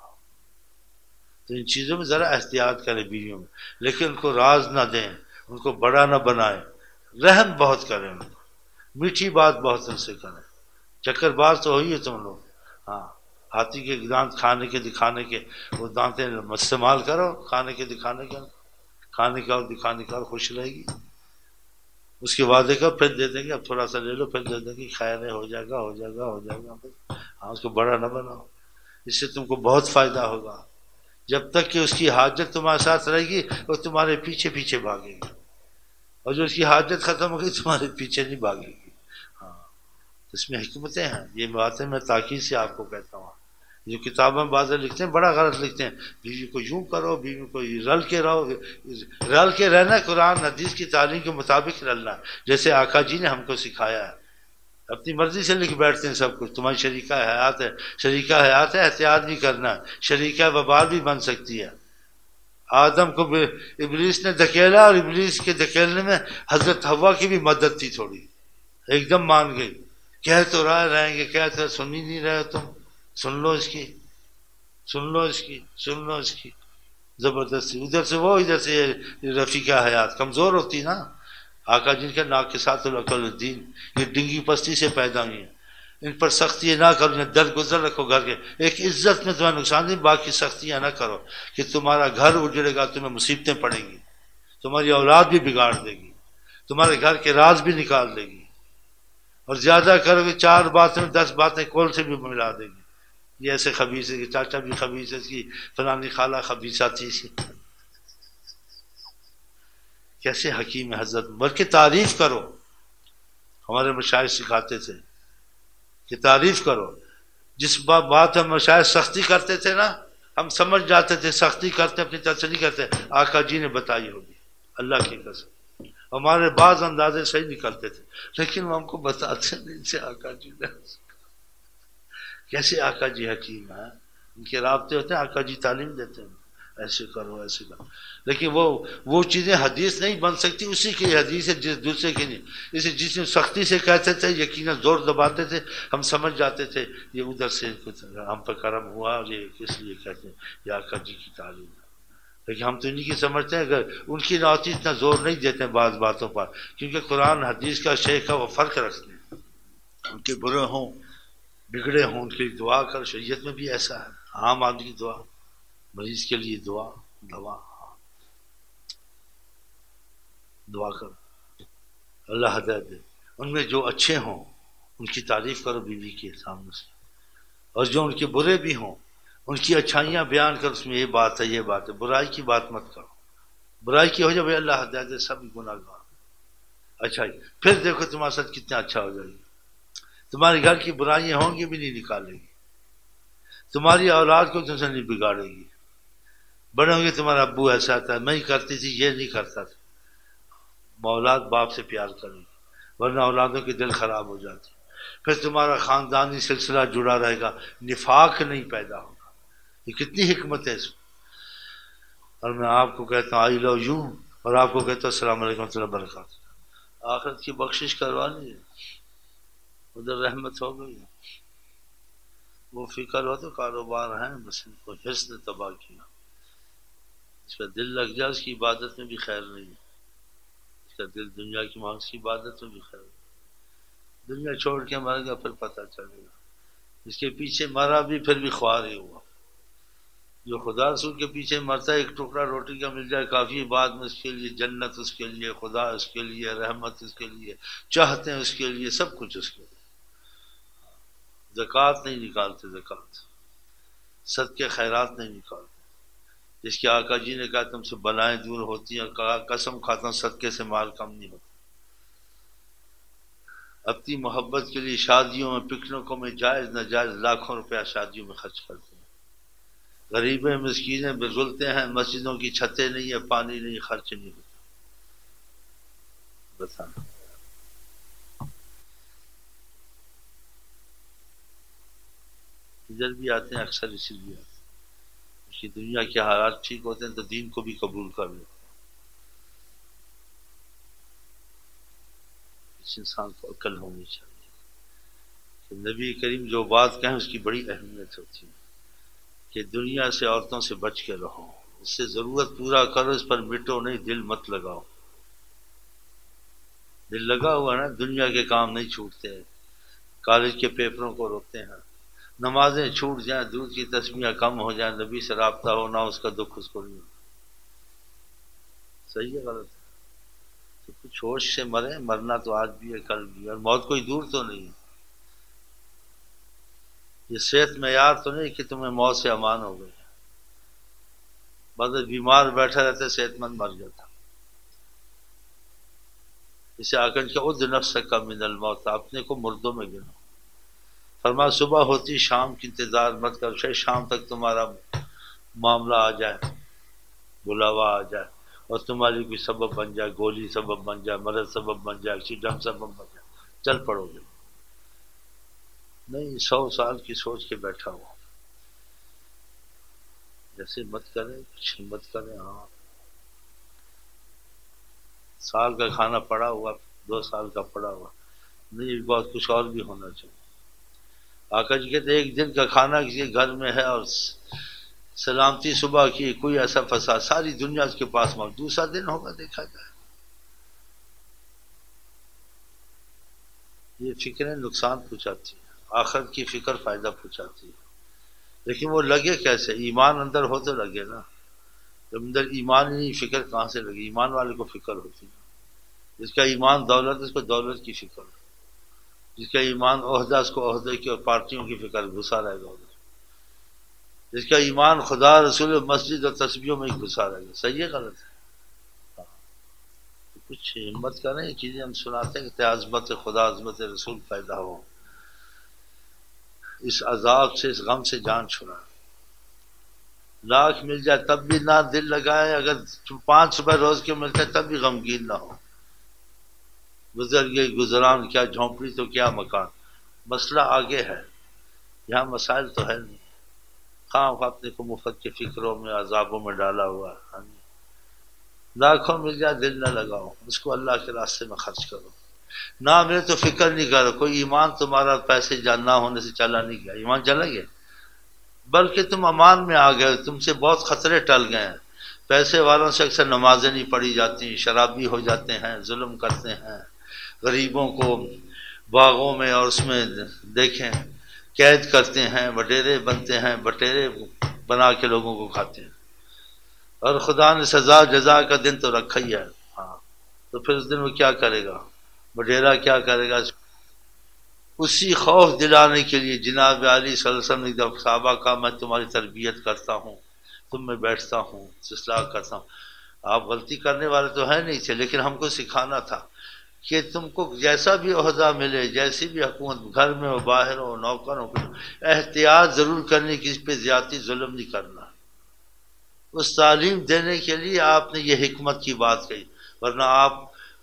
تو ان چیزوں میں ذرا احتیاط کریں بیویوں میں، لیکن ان کو راز نہ دیں، ان کو بڑا نہ بنائیں، رحم بہت کریں ان کو، میٹھی بات بہت ان سے کریں۔ چکر باز تو ہوئی ہے تم لوگ، ہاں ہاتھی کے دانت کھانے کے دکھانے کے، وہ دانتیں استعمال کرو کھانے کے دکھانے کے، کھانے کا اور دکھانے کا، اور خوش رہے گی۔ اس کے وعدے کا پھر دے دیں گے، اب تھوڑا سا لے لو، پھر دے دیں گے، خیر ہے، ہو جائے گا ہو جائے گا ہو جائے گا، ہاں اس کو بڑا نہ بناؤ، اس سے تم کو بہت فائدہ ہوگا۔ جب تک کہ اس کی حاجت تمہارے ساتھ رہے گی وہ تمہارے پیچھے پیچھے بھاگے گی، اور جو اس کی حاجت ختم ہوگی تمہارے پیچھے نہیں بھاگے گی۔ ہاں اس میں حکمتیں ہیں، یہ باتیں میں تاکید سے آپ کو کہتا ہوں۔ جو کتابوں میں بعض لکھتے ہیں بڑا غلط لکھتے ہیں، بیوی کو یوں کرو، بیوی کو رل کے رہو، رل کے رہنا قرآن حدیث کی تعلیم کے مطابق رلنا، جیسے آقا جی نے ہم کو سکھایا ہے۔ اپنی مرضی سے لکھ بیٹھتے ہیں سب کچھ، تمہاری شریکہ حیات ہے، شریکہ حیات ہے، احتیاط بھی کرنا ہے، شریکہ وبال بھی بن سکتی ہے۔ آدم کو ابلیس نے دھکیلا، اور ابلیس کے دھکیلنے میں حضرت حوا کی بھی مدد تھی تھوڑی، ایک دم مان گئی، کہہ تو رائے رہیں گے، کہہ تو سن ہی نہیں رہے تم، سن لو اس کی، سن لو اس کی، سن لو اس کی، زبردستی ادھر سے وہ ادھر سے رفیقہ حیات کمزور ہوتی نا۔ آقا جن کے ناقصات العقل الدین، یہ ڈنگی پستی سے پیدا ہوئی ہیں، ان پر سختی نہ کرو، انہیں درگزر رکھو گھر کے، ایک عزت میں تمہیں نقصان نہیں، باقی سختیاں نہ کرو کہ تمہارا گھر اجڑے گا، تمہیں مصیبتیں پڑیں گی، تمہاری اولاد بھی بگاڑ دے گی، تمہارے گھر کے راز بھی نکال دے گی، اور زیادہ کرو گے چار باتیں دس باتیں کول سے بھی ملا دے گی، یہ ایسے خبیث ہے کہ چاچا بھی خبیث ہے، اس کی فلانی خالہ خبیثہ تھی، اس کی کیسے حکیم حضرت، بلکہ تعریف کرو، ہمارے مشائخ سکھاتے تھے کہ تعریف کرو، جس بات ہم مشائخ سختی کرتے تھے نا ہم سمجھ جاتے تھے سختی کرتے اپنی طرف سے نہیں کرتے، آقا جی نے بتائی ہوگی، اللہ کی قسم ہمارے بعض اندازے صحیح نکلتے تھے، لیکن وہ ہم کو بتاتے نہیں تھے آقا جی نے۔ کیسے آقا جی حکیم ہیں، ان کے رابطے ہوتے ہیں، آقا جی تعلیم دیتے ہیں، ایسے کرو ایسے کرو، لیکن وہ وہ چیزیں حدیث نہیں بن سکتی، اسی کی حدیث ہے، جس دوسرے کی نہیں، اسے جس میں سختی سے کہتے تھے یقیناً زور دباتے تھے، ہم سمجھ جاتے تھے یہ ادھر سے ہم پر کرم ہوا، اور یہ کس لیے کہتے ہیں یہ آقا جی کی تعلیم ہے، لیکن ہم تو انہیں کی سمجھتے ہیں، اگر ان کی نہ ہوتی اتنا زور نہیں دیتے ہیں بعض باتوں پر، کیونکہ قرآن حدیث کا شیخ کا وہ فرق رکھتے ہیں، ان کے برے ہوں بگڑے ہوں ان کے لیے دعا کر، شریعت میں بھی ایسا ہے، عام آدمی کی دعا، مریض کے لیے دعا، دوا دعا کرو اللہ ہدایت دے، ان میں جو اچھے ہوں ان کی تعریف کرو بیوی کے سامنے سے، اور جو ان کے برے بھی ہوں ان کی اچھائیاں بیان کر، اس میں یہ بات ہے یہ بات ہے، برائی کی بات مت کرو، برائی کی ہو جائے اللہ ہدایت دے، سب گناہ گار، اچھائی پھر دیکھو تمہارے ساتھ کتنا اچھا ہو جائے گی، تمہارے گھر کی برائیاں ہوں گی بھی نہیں نکالے گی، تمہاری اولاد کو تم سے نہیں بگاڑے گی، بڑے ہوں گے تمہارا ابو ایسا تھا، میں ہی کرتی تھی، یہ نہیں کرتا تھا، اولاد باپ سے پیار کرے گی، ورنہ اولادوں کے دل خراب ہو جاتے، پھر تمہارا خاندانی سلسلہ جڑا رہے گا، نفاق نہیں پیدا ہوگا۔ یہ کتنی حکمت ہے اس میں۔ اور میں آپ کو کہتا ہوں آئی لو یو، اور آپ کو کہتا ہوں السلام علیکم ورحمۃ اللہ وبرکاتہ۔ آخرت کی بخشش کروانی ہے، ادھر رحمت ہو گئی، وہ فکر ہو تو کاروبار ہے، بس ان کو حرص نے تباہ کیا۔ اس کا دل لگ جائے اس کی عبادت میں بھی خیر نہیں ہے، اس کا دل دنیا کی مانگ کی عبادت میں بھی خیر نہیں، دنیا چھوڑ کے مر گیا پھر پتہ چلے گا، اس کے پیچھے مرا بھی پھر بھی خوار ہی ہوا۔ جو خدا رسول کے پیچھے مرتا ہے ایک ٹکڑا روٹی کا مل جائے کافی، بعد میں اس کے لیے جنت، اس کے لیے خدا، اس کے لیے رحمت، اس کے لیے چاہتے ہیں، اس کے لیے سب کچھ اس کے لیے۔ زکوٰۃ نہیں نکالتے، زکوٰۃ صدقے خیرات نہیں نکالتے، جس کے آقا جی نے کہا تم سے بلائیں دور ہوتی ہیں، کہا قسم کھاتا ہوں صدقے سے مال کم نہیں ہوتا۔ اپنی محبت کے لیے شادیوں میں، پکنکوں میں جائز ناجائز لاکھوں روپیہ شادیوں میں خرچ کرتے ہیں، غریبیں مسکینیں رلتے ہیں، مسجدوں کی چھتیں نہیں ہے، پانی نہیں، خرچ نہیں ہوتا۔ بتانا ادھر بھی آتے ہیں اکثر اسی لیے آتے ہیں، اس کی دنیا کے حالات ٹھیک ہوتے ہیں تو دین کو بھی قبول کر لیتے ہیں۔ اس انسان کو عقل ہونی چاہیے کہ نبی کریم جو بات کہیں اس کی بڑی اہمیت ہوتی ہے کہ دنیا سے، عورتوں سے بچ کے رہو، اس سے ضرورت پورا کرو، اس پر مٹو نہیں، دل مت لگاؤ۔ دل لگا ہوا نا، دنیا کے کام نہیں چھوٹتے، کالج کے پیپروں کو روکتے ہیں، نمازیں چھوٹ جائیں، دودھ کی تسبیحیں کم ہو جائیں، نبی سے رابطہ ہو نہ، اس کا دکھ اس کو نہیں ہوتا۔ صحیح ہے غلط ہے؟ تو کچھ ہوش سے مرے، مرنا تو آج بھی ہے کل بھی ہے، اور موت کوئی دور تو نہیں ہے۔ یہ صحت معیار تو نہیں کہ تمہیں موت سے امان ہو گئی، بعد بیمار بیٹھا رہتا، صحت مند مر جاتا۔ اسے آکن کہ اد نفسک من الموت، اپنے کو مردوں میں گنو۔ فرما صبح ہوتی شام کی انتظار مت کرو، شاید شام تک تمہارا معاملہ آ جائے، بلاوا آ جائے، اور تمہاری کوئی سبب بن جائے، گولی سبب بن جائے، مرض سبب بن جائے، ایکسیڈنٹ سبب بن جائے، چل پڑو گے۔ نہیں، سو سال کی سوچ کے بیٹھا ہوا، جیسے مت کرے، کچھ مت کرے۔ ہاں، سال کا کھانا پڑا ہوا، دو سال کا پڑا ہوا، نہیں، بہت کچھ اور بھی ہونا چاہیے۔ آقا جی کہتے ایک دن کا کھانا کسی گھر میں ہے اور سلامتی صبح کی، کوئی ایسا فساد ساری دنیا اس کے پاس موجود، دوسرا دن ہوگا دیکھا جائے۔ یہ فکریں نقصان پہنچاتی ہیں، آخرت کی فکر فائدہ پہنچاتی ہے، لیکن وہ لگے کیسے؟ ایمان اندر ہو تو لگے نا، جب اندر ایمان ہی نہیں، فکر کہاں سے لگے؟ ایمان والے کو فکر ہوتی ہے، جس کا ایمان دولت، اس کو دولت کی فکر، جس کا ایمان عہدہ، اس کو عہدے کی اور پارٹیوں کی فکر، گھسا رہے گا ادھر۔ جس کا ایمان خدا، رسول، مسجد اور تسبیحوں میں ہی گھسا رہے گا۔ صحیح ہے غلط ہے؟ کچھ ہمت کریں، یہ چیزیں ہم سناتے ہیں کہ عظمت خدا، عظمت رسول پیدا ہو، اس عذاب سے، اس غم سے جان چھڑا۔ لاکھ مل جائے تب بھی نہ دل لگائے، اگر پانچ روپے روز کے ملتے تب بھی غمگین نہ ہو۔ گزر گئی گزران، کیا جھونپڑی تو کیا مکان، مسئلہ آگے ہے، یہاں مسائل تو ہے نہیں، خام اپنے کو مفت کے فکروں میں، عذابوں میں ڈالا ہوا ہے۔ لاکھوں مل جائے دل نہ لگاؤ، اس کو اللہ کے راستے میں خرچ کرو، نہ ملے تو فکر نہیں کرو۔ کوئی ایمان تمہارا پیسے جان نہ ہونے سے چلا نہیں گیا، ایمان چلا گیا، بلکہ تم امان میں آ گئے، تم سے بہت خطرے ٹل گئے ہیں۔ پیسے والوں سے اکثر نمازیں نہیں پڑھی جاتی، شرابی ہو جاتے ہیں، ظلم کرتے ہیں، غریبوں کو باغوں میں اور اس میں دیکھیں قید کرتے ہیں، بٹیرے بنتے ہیں، بٹیرے بنا کے لوگوں کو کھاتے ہیں، اور خدا نے سزا جزا کا دن تو رکھا ہی ہے۔ ہاں، تو پھر اس دن وہ کیا کرے گا؟ بٹیرا کیا کرے گا؟ اسی خوف دلانے کے لیے جناب علی صلی اللہ علیہ وسلم نے صحابہ کا میں تمہاری تربیت کرتا ہوں، تم میں بیٹھتا ہوں، اصلاح کرتا ہوں۔ آپ غلطی کرنے والے تو ہیں نہیں تھے، لیکن ہم کو سکھانا تھا کہ تم کو جیسا بھی عہدہ ملے، جیسی بھی حکومت، گھر میں ہو باہر ہو نوکر ہو، احتیاط ضرور کرنی کہ اس پہ زیادتی ظلم نہیں کرنا۔ اس تعلیم دینے کے لیے آپ نے یہ حکمت کی بات کہی، ورنہ آپ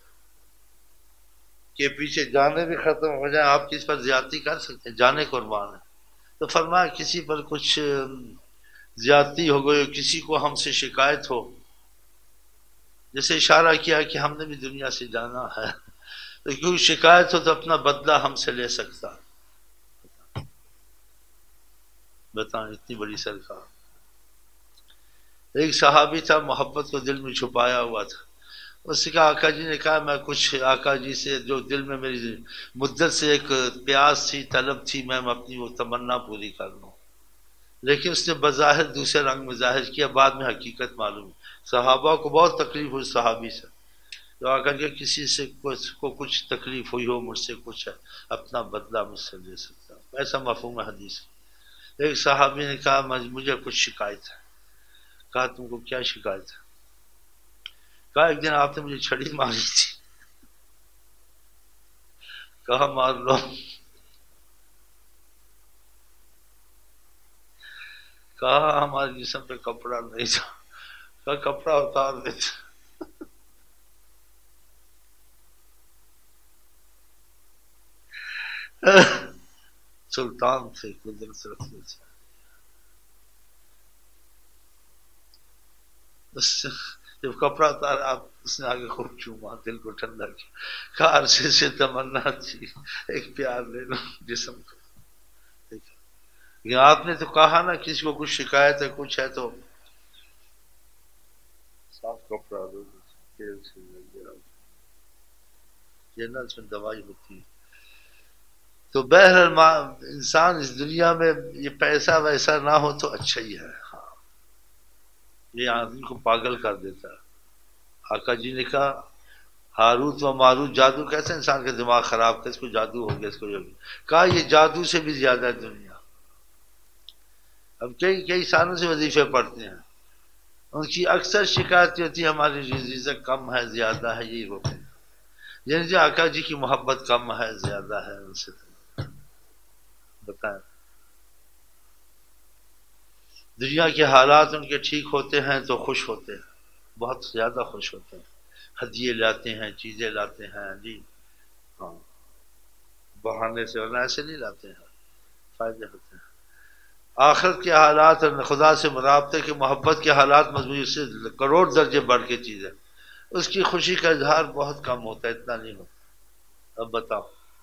کے پیچھے جانے بھی ختم ہو جائیں آپ کس پر زیادتی کر سکتے ہیں، جانے قربان ہے۔ تو فرمایا کسی پر کچھ زیادتی ہو گئی، کسی کو ہم سے شکایت ہو، جیسے اشارہ کیا کہ ہم نے بھی دنیا سے جانا ہے، تو کیوں شکایت ہو تو اپنا بدلہ ہم سے لے سکتا۔ بتائیں اتنی بڑی سرکار۔ ایک صحابی تھا محبت کو دل میں چھپایا ہوا تھا، اس سے کہا آقا جی نے کہا میں کچھ آقا جی سے جو دل میں میری مدت سے ایک پیاس تھی، طلب تھی، میں اپنی وہ تمنا پوری کر لوں، لیکن اس نے بظاہر دوسرے رنگ میں ظاہر کیا، بعد میں حقیقت معلوم۔ صحابہ کو بہت تکلیف ہوئی صحابی سے، تو آ کر کے کسی سے کو کچھ تکلیف ہوئی ہو مجھ سے کچھ ہے، اپنا بدلہ مجھ سے لے سکتا، ایسا مفہوم ہے حدیث۔ ایک صحابی نے کہا مجھے کچھ شکایت ہے۔ کہا تم کو کیا شکایت ہے؟ کہا ایک دن آپ نے مجھے چھڑی ماری تھی۔ کہا مار لو۔ کہا ہمارے جسم پہ کپڑا نہیں تھا۔ کہا کپڑا اتار دیتے۔ سلطان تھے، قدرت رکھتے تھے۔ جب کپڑا اتارا آپ اس نے آگے خوب چوما، دل کو ٹھنڈا کیا، کہا عرصے سے تمنا تھی ایک پیار لے لو جسم کو۔ لیکن آپ نے تو کہا نا کسی کو کچھ شکایت ہے کچھ ہے تو صاف کپڑا دو، تیل سے جنت میں دوائی ہوتی ہے۔ تو بہرحال انسان اس دنیا میں یہ پیسہ ویسا نہ ہو تو اچھا ہی ہے، ہاں یہ آدمی کو پاگل کر دیتا ہے۔ آقا جی نے کہا ہاروت و ماروت جادو کیسے انسان کا دماغ خراب کر، اس کو جادو ہو گیا، اس کو یہ کہا یہ جادو سے بھی زیادہ ہے دنیا۔ اب کئی کئی سالوں سے وظیفے پڑھتے ہیں، ان کی اکثر شکایت ہوتی ہے ہماری رزق کم ہے زیادہ ہے، یہی ہوتے ہیں، یعنی جو آقا جی کی محبت کم ہے زیادہ ہے ان سے۔ بتائیں دنیا کے حالات ان کے ٹھیک ہوتے ہیں تو خوش ہوتے ہیں، بہت زیادہ خوش ہوتے ہیں، ہدیے لاتے ہیں، چیزیں لاتے ہیں، جی ہاں بہانے سے، ورنہ ایسے نہیں لاتے ہیں، فائدے ہوتے ہیں۔ آخرت کے حالات اور خدا سے مرابطے کے محبت کے حالات مضبوطی سے کروڑ درجے بڑھ کے چیز ہے، اس کی خوشی کا اظہار بہت کم ہوتا ہے، اتنا نہیں ہوتا۔ اب بتاؤ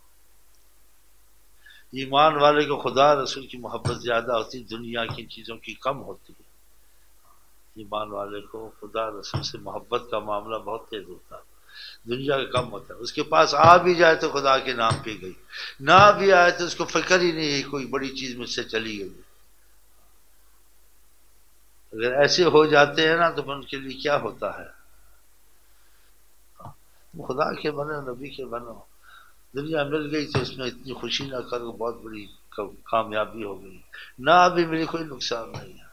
ایمان والے کو خدا رسول کی محبت زیادہ ہوتی، دنیا کی چیزوں کی کم ہوتی ہے۔ ایمان والے کو خدا رسول سے محبت کا معاملہ بہت تیز ہوتا ہے، دنیا کا کم ہوتا ہے۔ اس کے پاس آ بھی جائے تو خدا کے نام پہ گئی، نہ بھی آئے تو اس کو فکر ہی نہیں ہے کوئی بڑی چیز مجھ سے چلی گئی۔ اگر ایسے ہو جاتے ہیں نا تو ان کے لیے کیا ہوتا ہے، خدا کے بنو نبی کے بنو، دنیا مل گئی تو اس میں اتنی خوشی نہ کرو، بہت بڑی کامیابی ہو گئی، نہ بھی ملی کوئی نقصان نہیں ہے۔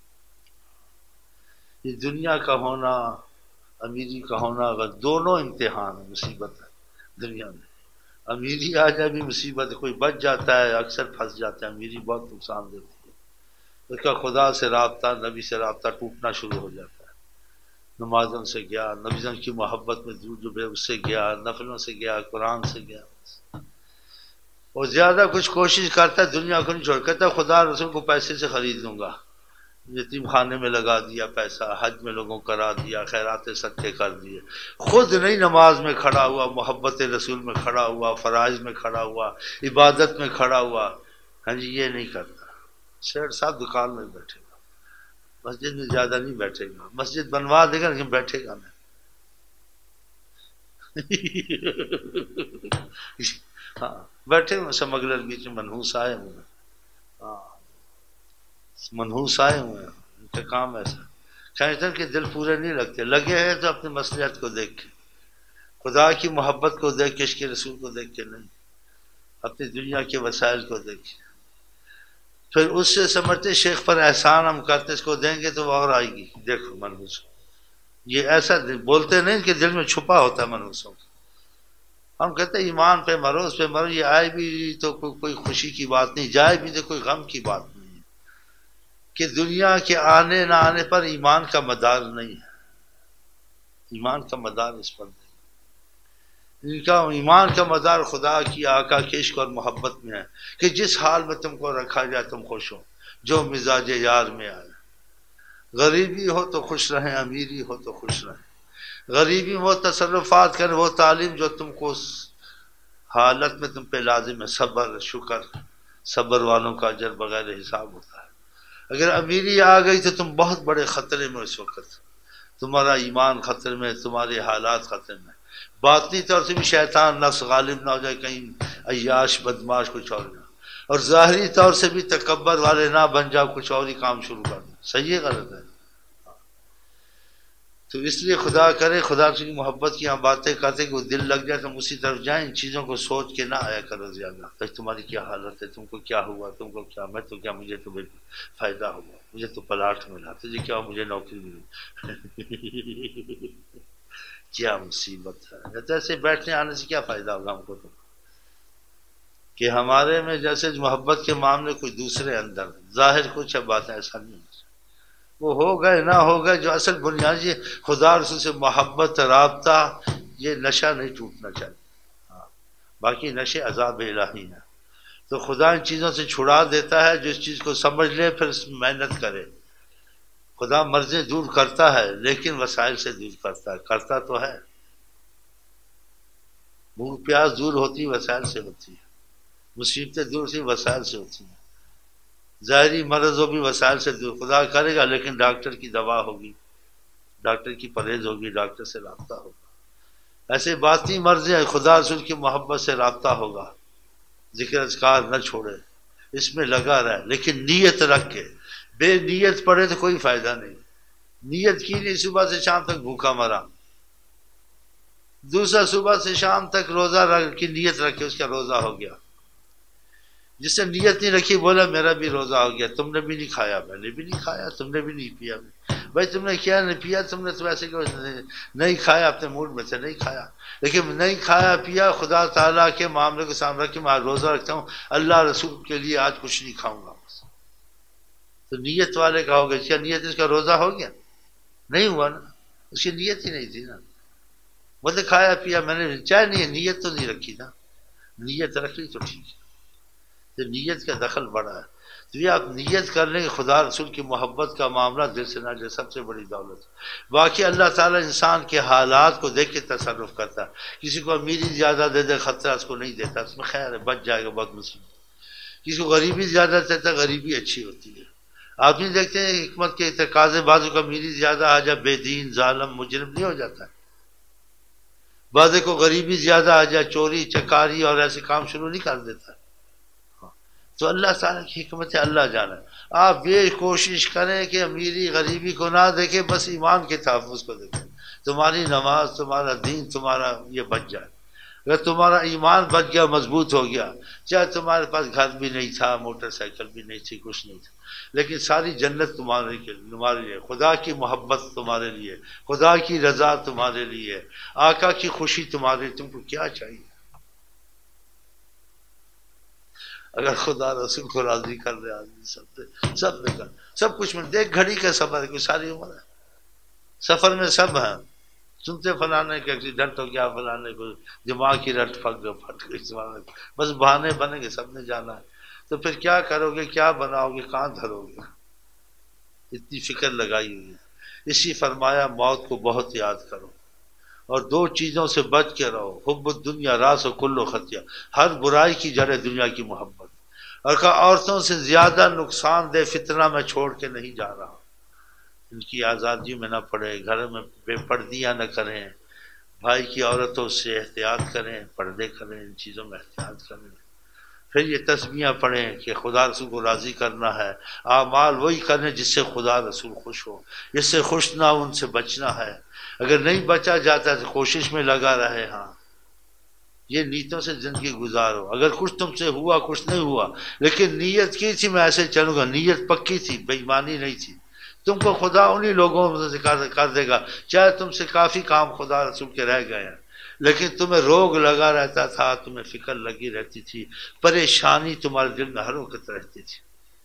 یہ دنیا کا ہونا امیری کا ہونا اگر دونوں امتحان ہے، مصیبت ہے دنیا میں، امیری آ جائے بھی مصیبت ہے، کوئی بچ جاتا ہے اکثر پھنس جاتا ہے، امیری بہت نقصان دیتی ہے، اس کا خدا سے رابطہ نبی سے رابطہ ٹوٹنا شروع ہو جاتا ہے، نمازوں سے گیا، نبی کی محبت میں دور جو ہے اس سے گیا، نفلوں سے گیا، قرآن سے گیا، اور زیادہ کچھ کوشش کرتا ہے دنیا کو نہیں چھوڑ، کہتا خدا رسول کو پیسے سے خرید لوں گا، یتیم خانے میں لگا دیا پیسہ، حج میں لوگوں کرا دیا، خیرات صدقے کر دیے، خود نہیں نماز میں کھڑا ہوا، محبت رسول میں کھڑا ہوا، فرائض میں کھڑا ہوا، عبادت میں کھڑا ہوا، ہاں جی یہ نہیں کرتا۔ شیخ صاحب دکان میں بیٹھے گا، مسجد میں زیادہ نہیں بیٹھے گا، مسجد بنوا دے گا لیکن بیٹھے گا نہیں۔ ہاں بیٹھے ہوئے سمگلر بیچ میں منحوس آئے ہوئے، ہاں منحوس آئے ہوئے ہیں، ان کا کام ایسا خیر کے دل پورے نہیں لگتے، لگے ہیں تو اپنی مصلحت کو دیکھ کے، خدا کی محبت کو دیکھ کے، عشق رسول کو دیکھ کے نہیں، اپنی دنیا کے وسائل کو دیکھ کے، پھر اس سے سمجھتے شیخ پر احسان ہم کرتے، اس کو دیں گے تو وہ اور آئے گی، دیکھو منحوس یہ ایسا بولتے نہیں کہ دل میں چھپا ہوتا ہے منحوسوں کا، ہم کہتے ہیں ایمان پہ مرو، اس پہ مرو، یہ آئے بھی تو کوئی خوشی کی بات نہیں، جائے بھی تو کوئی غم کی بات نہیں ہے، کہ دنیا کے آنے نہ آنے پر ایمان کا مدار نہیں ہے، ایمان کا مدار اس پر نہیں، ان کا ایمان کا مدار خدا کی آقا کے عشق اور محبت میں ہے، کہ جس حال میں تم کو رکھا جائے تم خوش ہو، جو مزاج یار میں آئے، غریبی ہو تو خوش رہیں، امیری ہو تو خوش رہیں، غریبی وہ تصرفات کریں، وہ تعلیم جو تم کو اس حالت میں تم پہ لازم ہے، صبر، شکر، صبر والوں کا اجر بغیر حساب ہوتا ہے، اگر امیری آ گئی تو تم بہت بڑے خطرے میں، اس وقت تمہارا ایمان خطرے میں، تمہارے حالات خطرے میں، باطنی طور سے بھی شیطان نفس غالب نہ ہو جائے، کہیں عیاش بدماش کچھ اور نہ، اور ظاہری طور سے بھی تکبر والے نہ بن جاؤ، کچھ اور ہی کام شروع کر دو، صحیح ہے غلط ہے؟ تو اس لیے خدا کرے، خدا کی محبت کی ہم باتیں کرتے کہ وہ دل لگ جائے، تم اسی طرف جائیں، ان چیزوں کو سوچ کے نہ آیا کرو زیادہ، بھائی تمہاری کیا حالت ہے، تم کو کیا ہوا، تم کو کیا، میں تو کیا، مجھے تو فائدہ ہوا، مجھے تو پلاٹ ملا، تجھے کیا، مجھے نوکری ملی کیا مصیبت ہے، ایسے بیٹھنے آنے سے کیا فائدہ ہوگا ہم کو، تو کہ ہمارے میں جیسے محبت کے معاملے کوئی دوسرے اندر، ظاہر کچھ ہے، بات ایسا نہیں، وہ ہو گئے نہ ہو گئے، جو اصل بنیادی خدا رسول سے محبت، رابطہ، یہ نشہ نہیں ٹوٹنا چاہیے، ہاں باقی نشے عذاب الہی ہیں، تو خدا ان چیزوں سے چھڑا دیتا ہے، جو اس چیز کو سمجھ لے پھر اس میں محنت کرے، خدا مرضیں دور کرتا ہے لیکن وسائل سے دور کرتا ہے، کرتا تو ہے، بھوک پیاس دور ہوتی وسائل سے ہوتی ہے، مصیبتیں دور ہوتی وسائل سے ہوتی ہیں، ظاہری مرض ہو بھی وسائل سے دور خدا کرے گا، لیکن ڈاکٹر کی دوا ہوگی، ڈاکٹر کی پرہیز ہوگی، ڈاکٹر سے رابطہ ہوگا، ایسے باطنی مرض ہے، خدا رسول کی محبت سے رابطہ ہوگا، ذکر اذکار نہ چھوڑے، اس میں لگا رہے، لیکن نیت رکھ کے، بے نیت پڑے تو کوئی فائدہ نہیں، نیت کی نہیں، صبح سے شام تک بھوکا مرا، دوسرا صبح سے شام تک روزہ رکھ کی نیت رکھے، اس کا روزہ ہو گیا، جس سے نیت نہیں رکھی بولا میرا بھی روزہ ہو گیا، تم نے بھی نہیں کھایا، میں نے بھی نہیں کھایا، تم نے بھی نہیں پیا، بھائی تم نے کیا نہیں پیا، تم نے تو ایسے کہ نہیں کھایا، اپنے موڈ میں سے نہیں کھایا، لیکن نہیں کھایا پیا، خدا تعالیٰ کے معاملے کے سامنے رکھ کے میں آج روزہ رکھتا ہوں، اللہ رسول کے لیے آج کچھ نہیں کھاؤں گا، تو نیت والے کا ہو گیا، کیا نیت اس کا روزہ ہو گیا؟ نہیں ہوا نا، اس کی نیت ہی نہیں تھی نا، بولے کھایا پیا میں نے، چاہے نہیں، نیت تو نہیں رکھی نا، نیت رکھ لی تو ٹھیک ہے، تو نیت کا دخل بڑا ہے، تو یہ آپ نیت کر لیں کہ خدا رسول کی محبت کا معاملہ دل سے نہ جائے، سب سے بڑی دولت ہے، باقی اللہ تعالیٰ انسان کے حالات کو دیکھ کے تصرف کرتا ہے، کسی کو امیری زیادہ دے دے خطرہ اس کو نہیں دیتا، اس میں خیر ہے، بچ جائے گا، بہت مصیبت، کسی کو غریبی زیادہ دیتا ہے، غریبی اچھی ہوتی ہے، آپ نہیں دیکھتے ہیں حکمت کے تقاضے، بعضوں کو امیری زیادہ آ جائے بے دین ظالم مجرم نہیں ہو جاتا ہے، بعضے کو غریبی زیادہ آ جائے چوری چکاری اور ایسے کام شروع نہیں کر دیتا، تو اللہ تعالیٰ کی حکمت ہے، اللہ جانا، آپ یہ کوشش کریں کہ امیری غریبی کو نہ دیکھیں، بس ایمان کے تحفظ کو دیکھیں، تمہاری نماز، تمہارا دین، تمہارا یہ بچ جائے، اگر تمہارا ایمان بچ گیا، مضبوط ہو گیا، چاہے تمہارے پاس گھر بھی نہیں تھا، موٹر سائیکل بھی نہیں تھی، کچھ نہیں تھا، لیکن ساری جنت تمہارے تمہارے لیے، خدا کی محبت تمہارے لیے، خدا کی رضا تمہارے لیے، آقا کی خوشی تمہارے لیے، تم کو کیا چاہیے؟ اگر خدا رسول کو راضی کر دے آدمی، سب سب میں کر سب کچھ مل، دیکھ گھڑی کا سفر ہے، کوئی ساری عمر ہے، سفر میں سب ہیں، سنتے فلانے کے ایکسیڈنٹ ہو گیا، فلانے کو دماغ کی رٹ پھٹ پھٹ گئی، بس بہانے بنے گے، سب نے جانا ہے، تو پھر کیا کرو گے، کیا بناؤ گے، کہاں دھرو گے، اتنی فکر لگائی ہوئی ہے، اسی فرمایا موت کو بہت یاد کرو، اور دو چیزوں سے بچ کے رہو، حب الدنیا راس و کل و خطیہ، ہر برائی کی جڑ ہے دنیا کی محبت، اور کہا عورتوں سے زیادہ نقصان دہ فتنہ میں چھوڑ کے نہیں جا رہا، ان کی آزادی میں نہ پڑے، گھر میں بے پردیاں نہ کریں، بھائی کی عورتوں سے احتیاط کریں، پردے کریں، ان چیزوں میں احتیاط کریں، پھر یہ تسبیحاں پڑھیں کہ خدا رسول کو راضی کرنا ہے، اعمال وہی کریں جس سے خدا رسول خوش ہو، جس سے خوش نہ ہو ان سے بچنا ہے، اگر نہیں بچا جاتا تو کوشش میں لگا رہے، ہاں یہ نیتوں سے زندگی گزارو، اگر کچھ تم سے ہوا کچھ نہیں ہوا، لیکن نیت کی تھی میں ایسے چلوں گا، نیت پکی تھی، بے ایمانی نہیں تھی، تم کو خدا انہی لوگوں سے کر دے گا، چاہے تم سے کافی کام خدا رسول کے رہ گئے ہیں، لیکن تمہیں روگ لگا رہتا تھا، تمہیں فکر لگی رہتی تھی، پریشانی تمہارے دل میں ہر وقت رہتی تھی.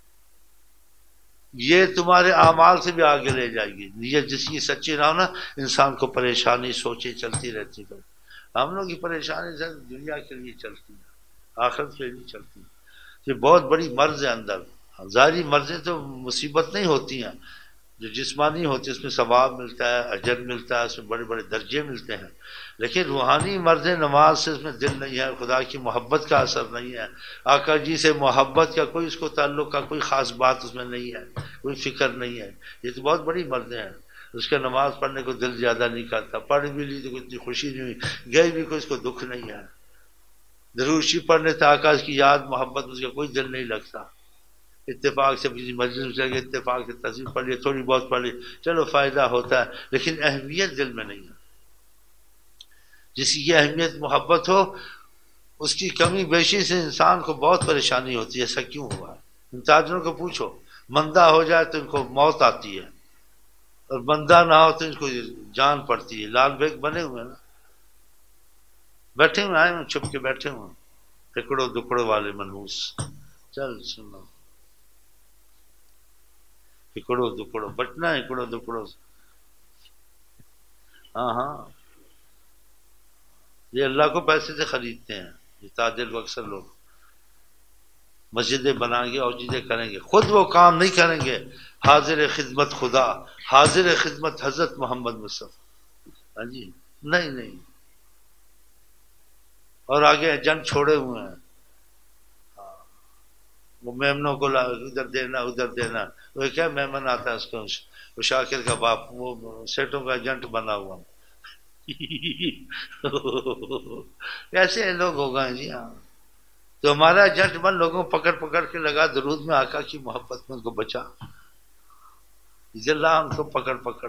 یہ تمہارے اعمال سے بھی آگے لے جائے گی. نیت جس کی سچی نہ ہو نا، انسان کو پریشانی سوچیں چلتی رہتی ہے. ہم لوگ کی پریشانی صرف دنیا کے لیے چلتی ہے، آخرت کے لیے نہیں چلتی. یہ بہت بڑی مرض ہے اندر. ظاہری مرضیں تو مصیبت نہیں ہوتی ہیں، جو جسمانی ہوتی ہے اس میں ثواب ملتا ہے، اجر ملتا ہے، اس میں بڑے بڑے درجے ملتے ہیں. لیکن روحانی مرض نماز سے اس میں دل نہیں ہے، خدا کی محبت کا اثر نہیں ہے، آقا جی سے محبت کا کوئی اس کو تعلق کا کوئی خاص بات اس میں نہیں ہے، کوئی فکر نہیں ہے. یہ تو بہت بڑی مرضیں ہیں. اس کا نماز پڑھنے کو دل زیادہ نہیں کرتا، پڑھ بھی لی تو کوئی خوشی نہیں ہوئی، گئے بھی کوئی اس کو دکھ نہیں ہے. دروشی پڑھنے سے آقا کی یاد محبت اس کا کوئی دل نہیں لگتا. اتفاق سے کسی مجلس میں چل گئے، اتفاق سے تصویر پڑھ لی، تھوڑی بہت پڑھ لی، چلو فائدہ ہوتا ہے، لیکن اہمیت دل میں نہیں ہے. جس کی اہمیت محبت ہو، اس کی کمی بیشی سے انسان کو بہت پریشانی ہوتی ہے. ایسا کیوں ہوا ہے؟ ان تاجروں کو پوچھو، مندہ ہو جائے تو ان کو موت آتی ہے، اور مندہ نہ ہو تو ان کو جان پڑتی ہے. لال بیگ بنے ہوئے نا، بیٹھے ہوئے آئے ہیں، چھپ کے بیٹھے ہوئے، ٹکڑوں دکڑوں والے منحوس. چل سنو، اکڑو دکڑو بچنا ہے، اکڑو دکڑو. ہاں ہاں، یہ اللہ کو پیسے سے خریدتے ہیں یہ تاجر کو. اکثر لوگ مسجدیں بنائیں گے اور چیزیں کریں گے، خود وہ کام نہیں کریں گے. حاضر خدمت خدا، حاضر خدمت حضرت محمد مصطفیٰ. ہاں جی، نہیں نہیں. اور آگے ایجنٹ چھوڑے ہوئے ہیں، وہ میمنوں کو ادھر دینا ادھر دینا. وہ کیا میمن آتا ہے اس کو، وہ شاکر کا باپ، وہ سیٹوں کا ایجنٹ بنا ہوا. کیسے لوگ ہو گئے جی. ہاں، تو ہمارا ایجنٹ بن، لوگوں پکڑ پکڑ کے لگا درود میں، آقا کی محبت میں ان کو بچا. اللہ ان کو پکڑ پکڑ.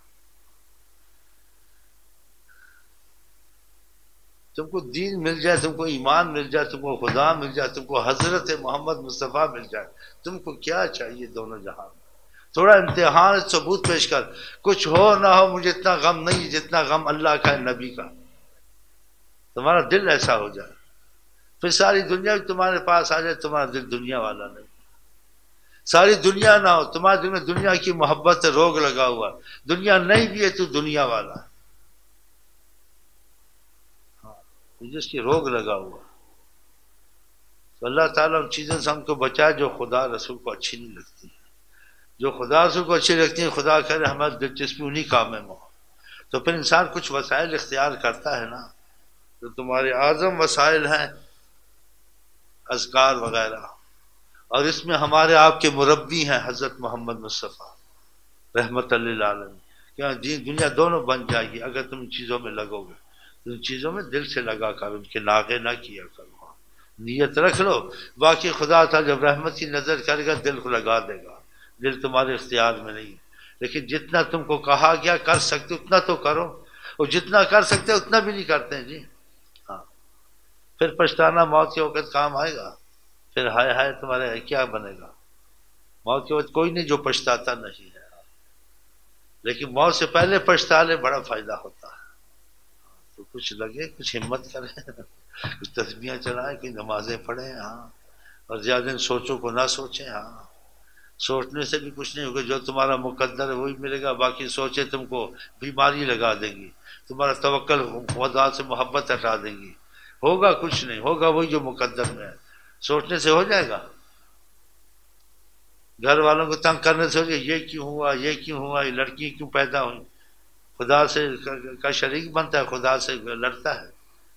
تم کو دین مل جائے، تم کو ایمان مل جائے، تم کو خدا مل جائے، تم کو حضرت محمد مصطفیٰ مل جائے، تم کو کیا چاہیے دونوں جہان میں؟ تھوڑا امتحان ثبوت پیش کر. کچھ ہو نہ ہو مجھے اتنا غم نہیں جتنا غم اللہ کا ہے، نبی کا. تمہارا دل ایسا ہو جائے، پھر ساری دنیا بھی تمہارے پاس آ جائے، تمہارا دل دنیا والا نہیں. ساری دنیا نہ ہو، تمہارے دل میں دنیا کی محبت سے روگ لگا ہوا، دنیا نہیں بھی ہے تو دنیا والا ہے، جس کی روگ لگا ہوا. تو اللہ تعالیٰ ان چیزوں سے ہم کو بچائے جو خدا رسول کو اچھی نہیں لگتی. جو خدا رسول کو اچھی لگتی ہیں، خدا کرے ہماری دلچسپی انہی کام میں ہو. تو پھر انسان کچھ وسائل اختیار کرتا ہے نا. تو تمہارے اعظم وسائل ہیں اذکار وغیرہ، اور اس میں ہمارے آپ کے مربی ہیں حضرت محمد مصطفیٰ رحمت للعالمین. کیا دنیا دونوں بن جائے گی اگر تم ان چیزوں میں لگو گے. ان چیزوں میں دل سے لگا کر ان کے ناغے نہ کیا کرو، نیت رکھ لو. باقی خدا تعالیٰ جب رحمت کی نظر کرے گا دل کو لگا دے گا. دل تمہارے اختیار میں نہیں ہے، لیکن جتنا تم کو کہا گیا کر سکتے اتنا تو کرو، اور جتنا کر سکتے اتنا بھی نہیں کرتے ہیں جی. ہاں، پھر پچھتانا موت کے وقت کام آئے گا. پھر ہائے ہائے تمہارے کیا بنے گا. موت کے وقت کوئی نہیں جو پچھتاتا نہیں ہے، لیکن موت سے پہلے پچھتا لے بڑا فائدہ ہوتا ہے. تو کچھ لگے، کچھ ہمت کریں، کچھ تسبیحاں چلائیں، کچھ نمازیں پڑھیں. ہاں، اور زیادہ سوچوں کو نہ سوچیں. ہاں، سوچنے سے بھی کچھ نہیں ہوگا. جو تمہارا مقدر ہے وہی ملے گا. باقی سوچے تم کو بیماری لگا دیں گی، تمہارا توکل خدا سے محبت ہٹا دیں گی. ہوگا کچھ نہیں، ہوگا وہی جو مقدر میں ہے. سوچنے سے ہو جائے گا. گھر والوں کو تنگ کرنے سے ہو جائے، یہ کیوں ہوا، یہ کیوں ہوا، یہ لڑکی کیوں پیدا ہوئی. خدا سے کا شریک بنتا ہے، خدا سے لڑتا ہے.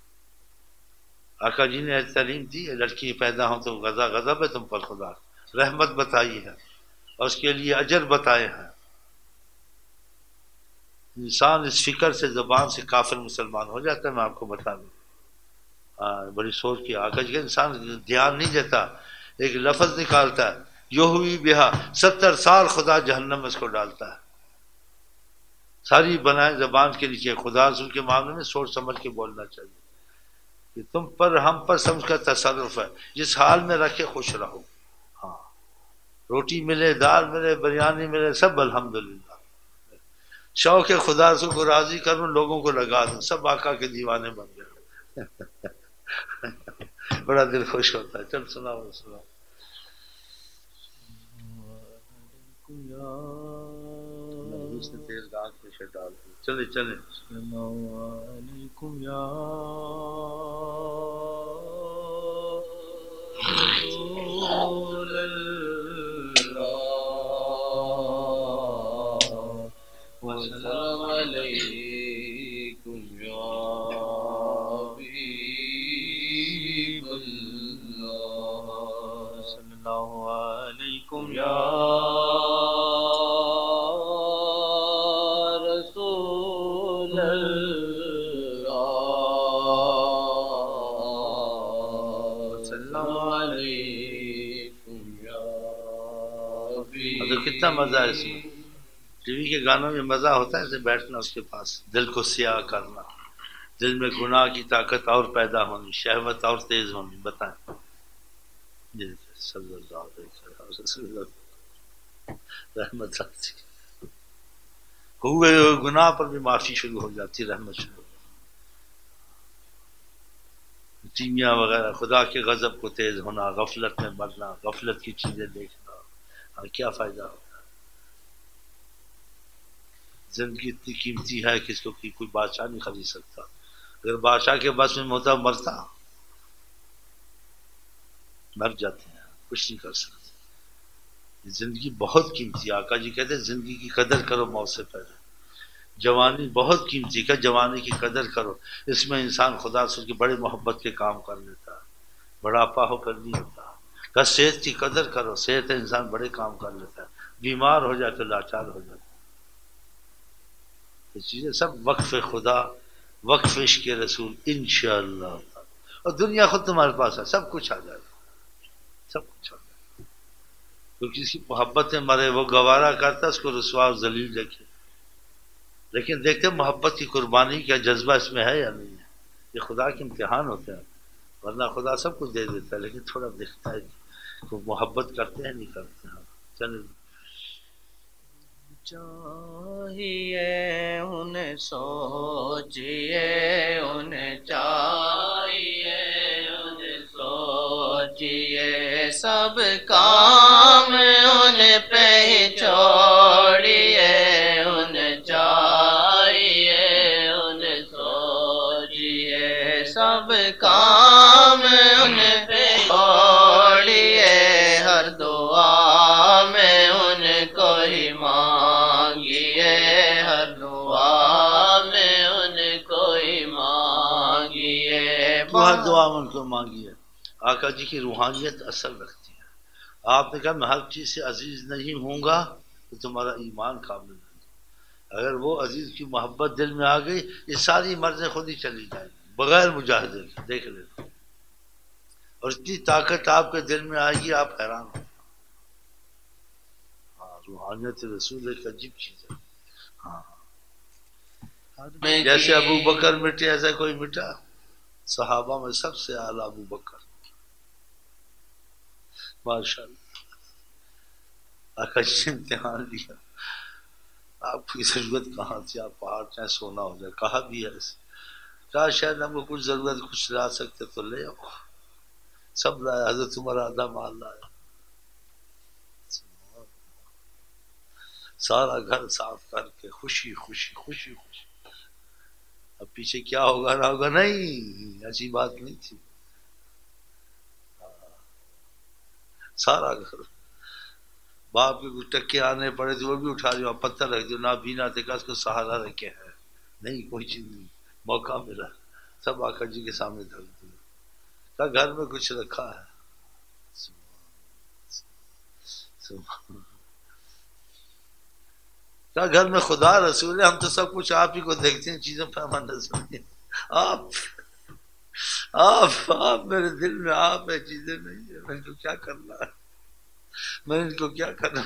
آقا جی نے تعلیم دی ہے، لڑکی پیدا ہو تو غضا غضب ہے تم پر، خدا رحمت بتائی ہے اور اس کے لیے اجر بتائے ہیں. انسان اس فکر سے زبان سے کافر مسلمان ہو جاتا ہے. میں آپ کو بتا دوں، ہاں، بڑی سوچ کی. آقا جی کا انسان دھیان نہیں دیتا، ایک لفظ نکالتا ہے، یو ہوئی بہا، ستر سال خدا جہنم میں اس کو ڈالتا ہے. ساری بنائے زبان کے نیچے. خدا رسول کے معاملے میں سوچ سمجھ کے بولنا چاہیے کہ تم پر ہم پر سمجھ کا تصرف ہے، جس حال میں رکھے خوش رہو. ہاں، روٹی ملے، دال ملے، بریانی ملے، سب الحمدللہ. شوق خدا رسول کو راضی کروں، لوگوں کو لگا دوں، سب آقا کے دیوانے بن گئے۔ بڑا دل خوش ہوتا ہے۔ چل سناؤ سناؤ۔ اس نے تیز آنکھ میں سے ڈال دی۔ چلے چلے۔ السلام علیکم یا رسول اللہ، والسلام علیکم یا حبیب اللہ، صلی اللہ علیکم یا کتنا مزہ ہے اس میں۔ ٹی وی کے گانوں میں مزہ ہوتا ہے ایسے بیٹھنا اس کے پاس، دل کو سیاہ کرنا، دل میں گناہ کی طاقت اور پیدا ہونی، شہوت اور تیز ہونی۔ بتائیں صلی اللہ علیہ وسلم رحمت آتی، ہوئے ہوئے گناہ پر بھی معافی شروع ہو جاتی، رحمت شروع ہو جاتی۔ ٹیمیاں وغیرہ، خدا کے غضب کو تیز ہونا، غفلت میں مرنا، غفلت کی چیزیں دیکھنا، کیا فائدہ ہوتا ہے؟ زندگی اتنی قیمتی ہے کہ اس کو کوئی بادشاہ نہیں خرید سکتا۔ اگر بادشاہ کے بس میں ہوتا مرتا، مر جاتے ہیں، کچھ نہیں کر سکتے۔ زندگی بہت قیمتی ہے، آقا جی کہتے ہیں زندگی کی قدر کرو موت سے پہلے۔ جوانی بہت قیمتی ہے، جوانی کی قدر کرو، اس میں انسان خدا سے کی بڑے محبت کے کام کر لیتا ہے، بڑھاپا ہو کر نہیں ہوتا۔ کہ صحت کی قدر کرو، صحت انسان بڑے کام کر لیتا ہے، بیمار ہو جائے تو لاچار ہو جاتا ہے۔ یہ چیزیں سب وقف خدا، وقف عشق رسول، انشاءاللہ۔ اور دنیا خود تمہارے پاس ہے، سب کچھ آ جائے گا، سب کچھ آ جائے گا۔ تو کسی محبت میں مرے وہ گوارا کرتا اس کو رسوا و ذلیل دیکھے، لیکن دیکھتے محبت کی قربانی کا جذبہ اس میں ہے یا نہیں ہے۔ یہ خدا کے امتحان ہوتے ہیں، ورنہ خدا سب کچھ دے دیتا ہے، لیکن تھوڑا دیکھتا ہے کہ محبت کرتے ہیں نہیں کرتے ہیں۔ چلیں چاہیے انہیں سوچیے، انہیں چاہیے انہیں سوچیے، سب کام ان پہ ہی چھوڑیے، انہیں چاہیے انہیں سوچیے، سب کام ان پہ چھوڑیے، ہر دعا میں ان کو ہی مانگیے، ہر دعا میں ان کو ہی مانگیے، ہر دعا میں ان کو مانگیے۔ آقا جی کی روحانیت اثر رکھتی ہے۔ آپ نے کہا میں ہر چیز سے عزیز نہیں ہوں گا تو تمہارا ایمان کامل نہیں۔ اگر وہ عزیز کی محبت دل میں آ گئی، یہ ساری مرضیں خود ہی چلی جائیں گی بغیر مجاہدے کے، دیکھ لینا۔ اور اتنی طاقت آپ کے دل میں آئے گی، آپ حیران ہوں۔ ہاں، روحانیت رسول ایک عجیب چیز ہے۔ ہاں، جیسے ابو بکر مٹے ایسا کوئی مٹا؟ صحابہ میں سب سے اعلیٰ ابو بکر، ماشاء اللہ۔ آقا جی نے امتحان لیا، آپ کی ضرورت کہاں تھی؟ آپ پہاڑ چاہے سونا ہو جائے، کہا بھی ہے ایسے، کہا شاید ہم کو کچھ ضرورت کچھ لا سکتے تو لے آؤ، سب لایا، حضرت عمر آدھا مال لایا، سارا گھر صاف کر کے خوشی خوشی خوشی خوشی۔ اب پیچھے کیا ہوگا نہ ہوگا، نہیں ایسی بات نہیں تھی، سارا گھر۔ باپ کے کچھ ٹکے آنے پڑے تھے وہ بھی اٹھا دیا، پتھر رکھ دیا، نہ بینا تھے کہ اس کو سہارا رکھے ہے، نہیں کوئی چیز نہیں، موقع ملا سب آقا جی کے سامنے دھر دیا، کہا گھر میں کچھ رکھا ہے، کہا گھر میں خدا رسول ہے، ہم تو سب کچھ آپ ہی کو دیکھتے ہیں، چیزوں پہ ہمیں نظر نہیں، آپ آپ آپ میرے دل میں آپ ہے، چیزیں نہیں ہے، میں ان کو کیا کرنا ہے، میں ان کو کیا کرنا۔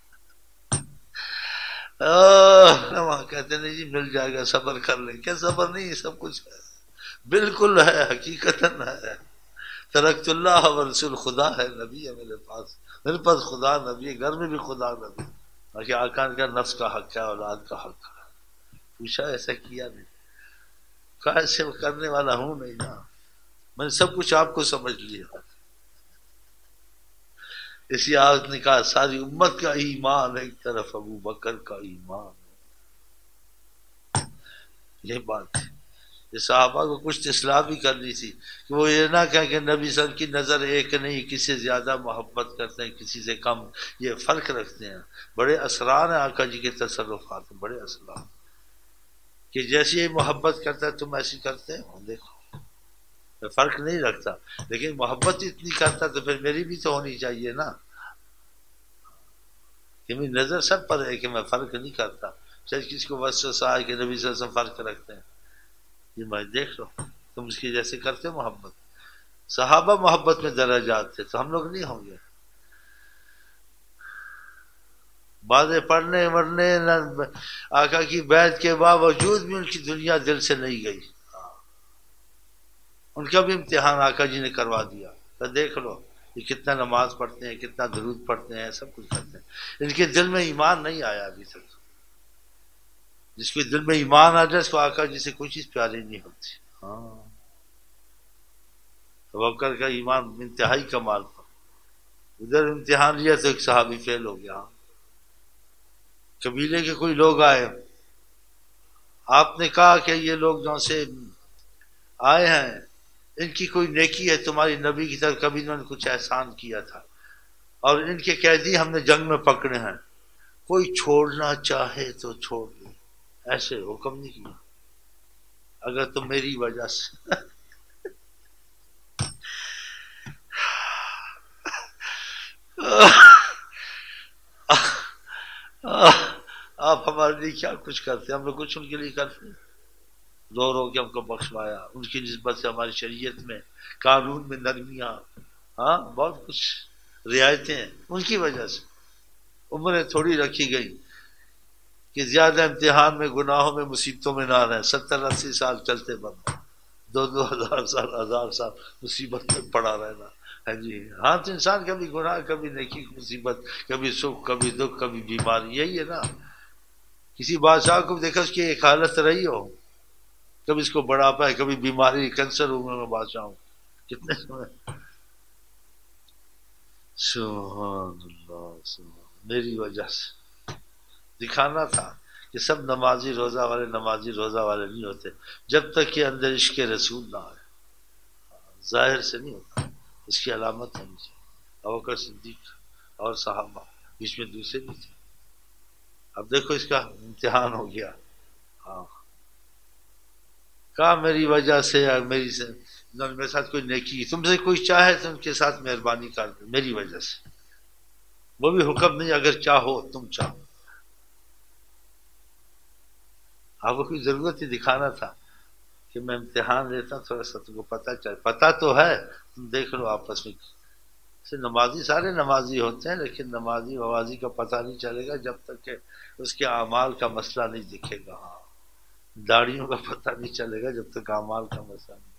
وہاں کہتے نہیں جی مل جائے گا، صبر کر لیں، کیا صبر نہیں ہے، سب کچھ ہے، بالکل ہے، حقیقتاً ہے۔ ترکت اللہ و رسول، خدا ہے، نبی ہے میرے پاس، میرے پاس خدا نبی ہے، گھر میں بھی خدا نبی، باقی آقا کا نفس کا حق ہے، اولاد کا حق ہے، پوچھا ایسا کیا نہیں، کہا ایسے کرنے والا ہوں نہیں نا، میں نے سب کچھ آپ کو سمجھ لیا۔ اسی آیت نے کہا ساری امت کا ایمان ایک طرف، ابو بکر کا ایمان، یہ بات ہے۔ یہ صحابہ کو کچھ اصلاح بھی کرنی تھی کہ وہ یہ نہ کہیں کہ نبی صلی اللہ علیہ وسلم کی نظر ایک نہیں، کسی سے زیادہ محبت کرتے ہیں کسی سے کم، یہ فرق رکھتے ہیں۔ بڑے اسرار ہیں آقا جی کے تصرفات میں، بڑے اسرار، کہ جیسی یہ محبت کرتا ہے تم ایسی کرتے ہو، دیکھو میں فرق نہیں رکھتا، لیکن محبت اتنی کرتا تو پھر میری بھی تو ہونی چاہیے نا، کہ میری نظر سب پر ہے کہ میں فرق نہیں کرتا۔ چاہے کسی کو وسوسہ آئے کہ نبی صلی اللہ علیہ وسلم فرق رکھتے ہیں، یہ میں دیکھ لو تم اس کی جیسے کرتے محبت۔ صحابہ محبت میں درجات تھے تو ہم لوگ نہیں ہوں گے؟ باتیں پڑھنے مرنے نہ، آقا کی بیعت کے باوجود بھی ان کی دنیا دل سے نہیں گئی، ان کا بھی امتحان آقا جی نے کروا دیا۔ تو دیکھ لو یہ کتنا نماز پڑھتے ہیں، کتنا درود پڑھتے ہیں، سب کچھ کرتے ہیں، ان کے دل میں ایمان نہیں آیا ابھی تک۔ جس کے دل میں ایمان آ جائے اس کو آقا جی سے کوئی چیز پیاری نہیں ہوتی۔ ہاں توکل کا ایمان انتہائی کمال پر، ادھر امتحان لیا تو ایک صحابی فیل ہو گیا۔ قبیلے کے کوئی لوگ آئے، آپ نے کہا کہ یہ لوگ جو سے آئے ہیں ان کی کوئی نیکی ہے تمہاری نبی کی طرف، کبھی انہوں نے کچھ احسان کیا تھا، اور ان کے قیدی ہم نے جنگ میں پکڑے ہیں، کوئی چھوڑنا چاہے تو چھوڑ دے، ایسے حکم نہیں کیا، اگر تم میری وجہ سے آپ ہمارے لیے کیا کچھ کرتے، ہم لوگ کچھ ان کے لیے کرتے، رو رو کے ہم کو بخشوایا، ان کی نسبت سے ہماری شریعت میں قانون میں نرمیاں، ہاں بہت کچھ رعایتیں ہیں، ان کی وجہ سے عمریں تھوڑی رکھی گئی کہ زیادہ امتحان میں گناہوں میں مصیبتوں میں نہ رہیں، ستر اسی سال چلتے بند، دو دو ہزار سال ہزار سال مصیبت میں پڑا رہنا ہے جی۔ ہاں تو انسان کبھی گناہ، کبھی نیکی، مصیبت، کبھی سکھ، کبھی دکھ، کبھی بیماری، یہی ہے نا۔ کسی بادشاہ کو دیکھا اس کی ایک حالت رہی ہو، کبھی اس کو بڑھاپا ہے، کبھی بیماری، کینسر عمر میں بادشاہ ہوں، کتنے سمے۔ سبحان اللہ، سبحان، میری وجہ سے دکھانا تھا کہ سب نمازی روزہ والے نمازی روزہ والے نہیں ہوتے جب تک کہ اندر عشق رسول نہ آئے، ظاہر سے نہیں ہوتا، اس کی علامت ہونی چاہیے۔ ابوبکر صدیق اور صحابہ، بیچ میں دوسرے بھی تھے۔ اب دیکھو اس کا امتحان ہو گیا، ہاں کہا میری وجہ سے یا میری سے میرے ساتھ کوئی نیکی، تم سے کوئی چاہے تو ان کے ساتھ مہربانی کر دو، میری وجہ سے، وہ بھی حکم نہیں اگر چاہو تم چاہو، آپ کو کوئی ضرورت ہی دکھانا تھا کہ میں امتحان لیتا ہوں، تھوڑا سا تم کو پتہ چل، پتہ تو ہے، تم دیکھ لو آپس میں۔ سے نمازی سارے نمازی ہوتے ہیں، لیکن نمازی ووازی کا پتہ نہیں چلے گا جب تک کہ اس کے اعمال کا مسئلہ نہیں دکھے گا، ہاں داڑھیوں کا پتہ نہیں چلے گا جب تک اعمال کا مسئلہ نہیں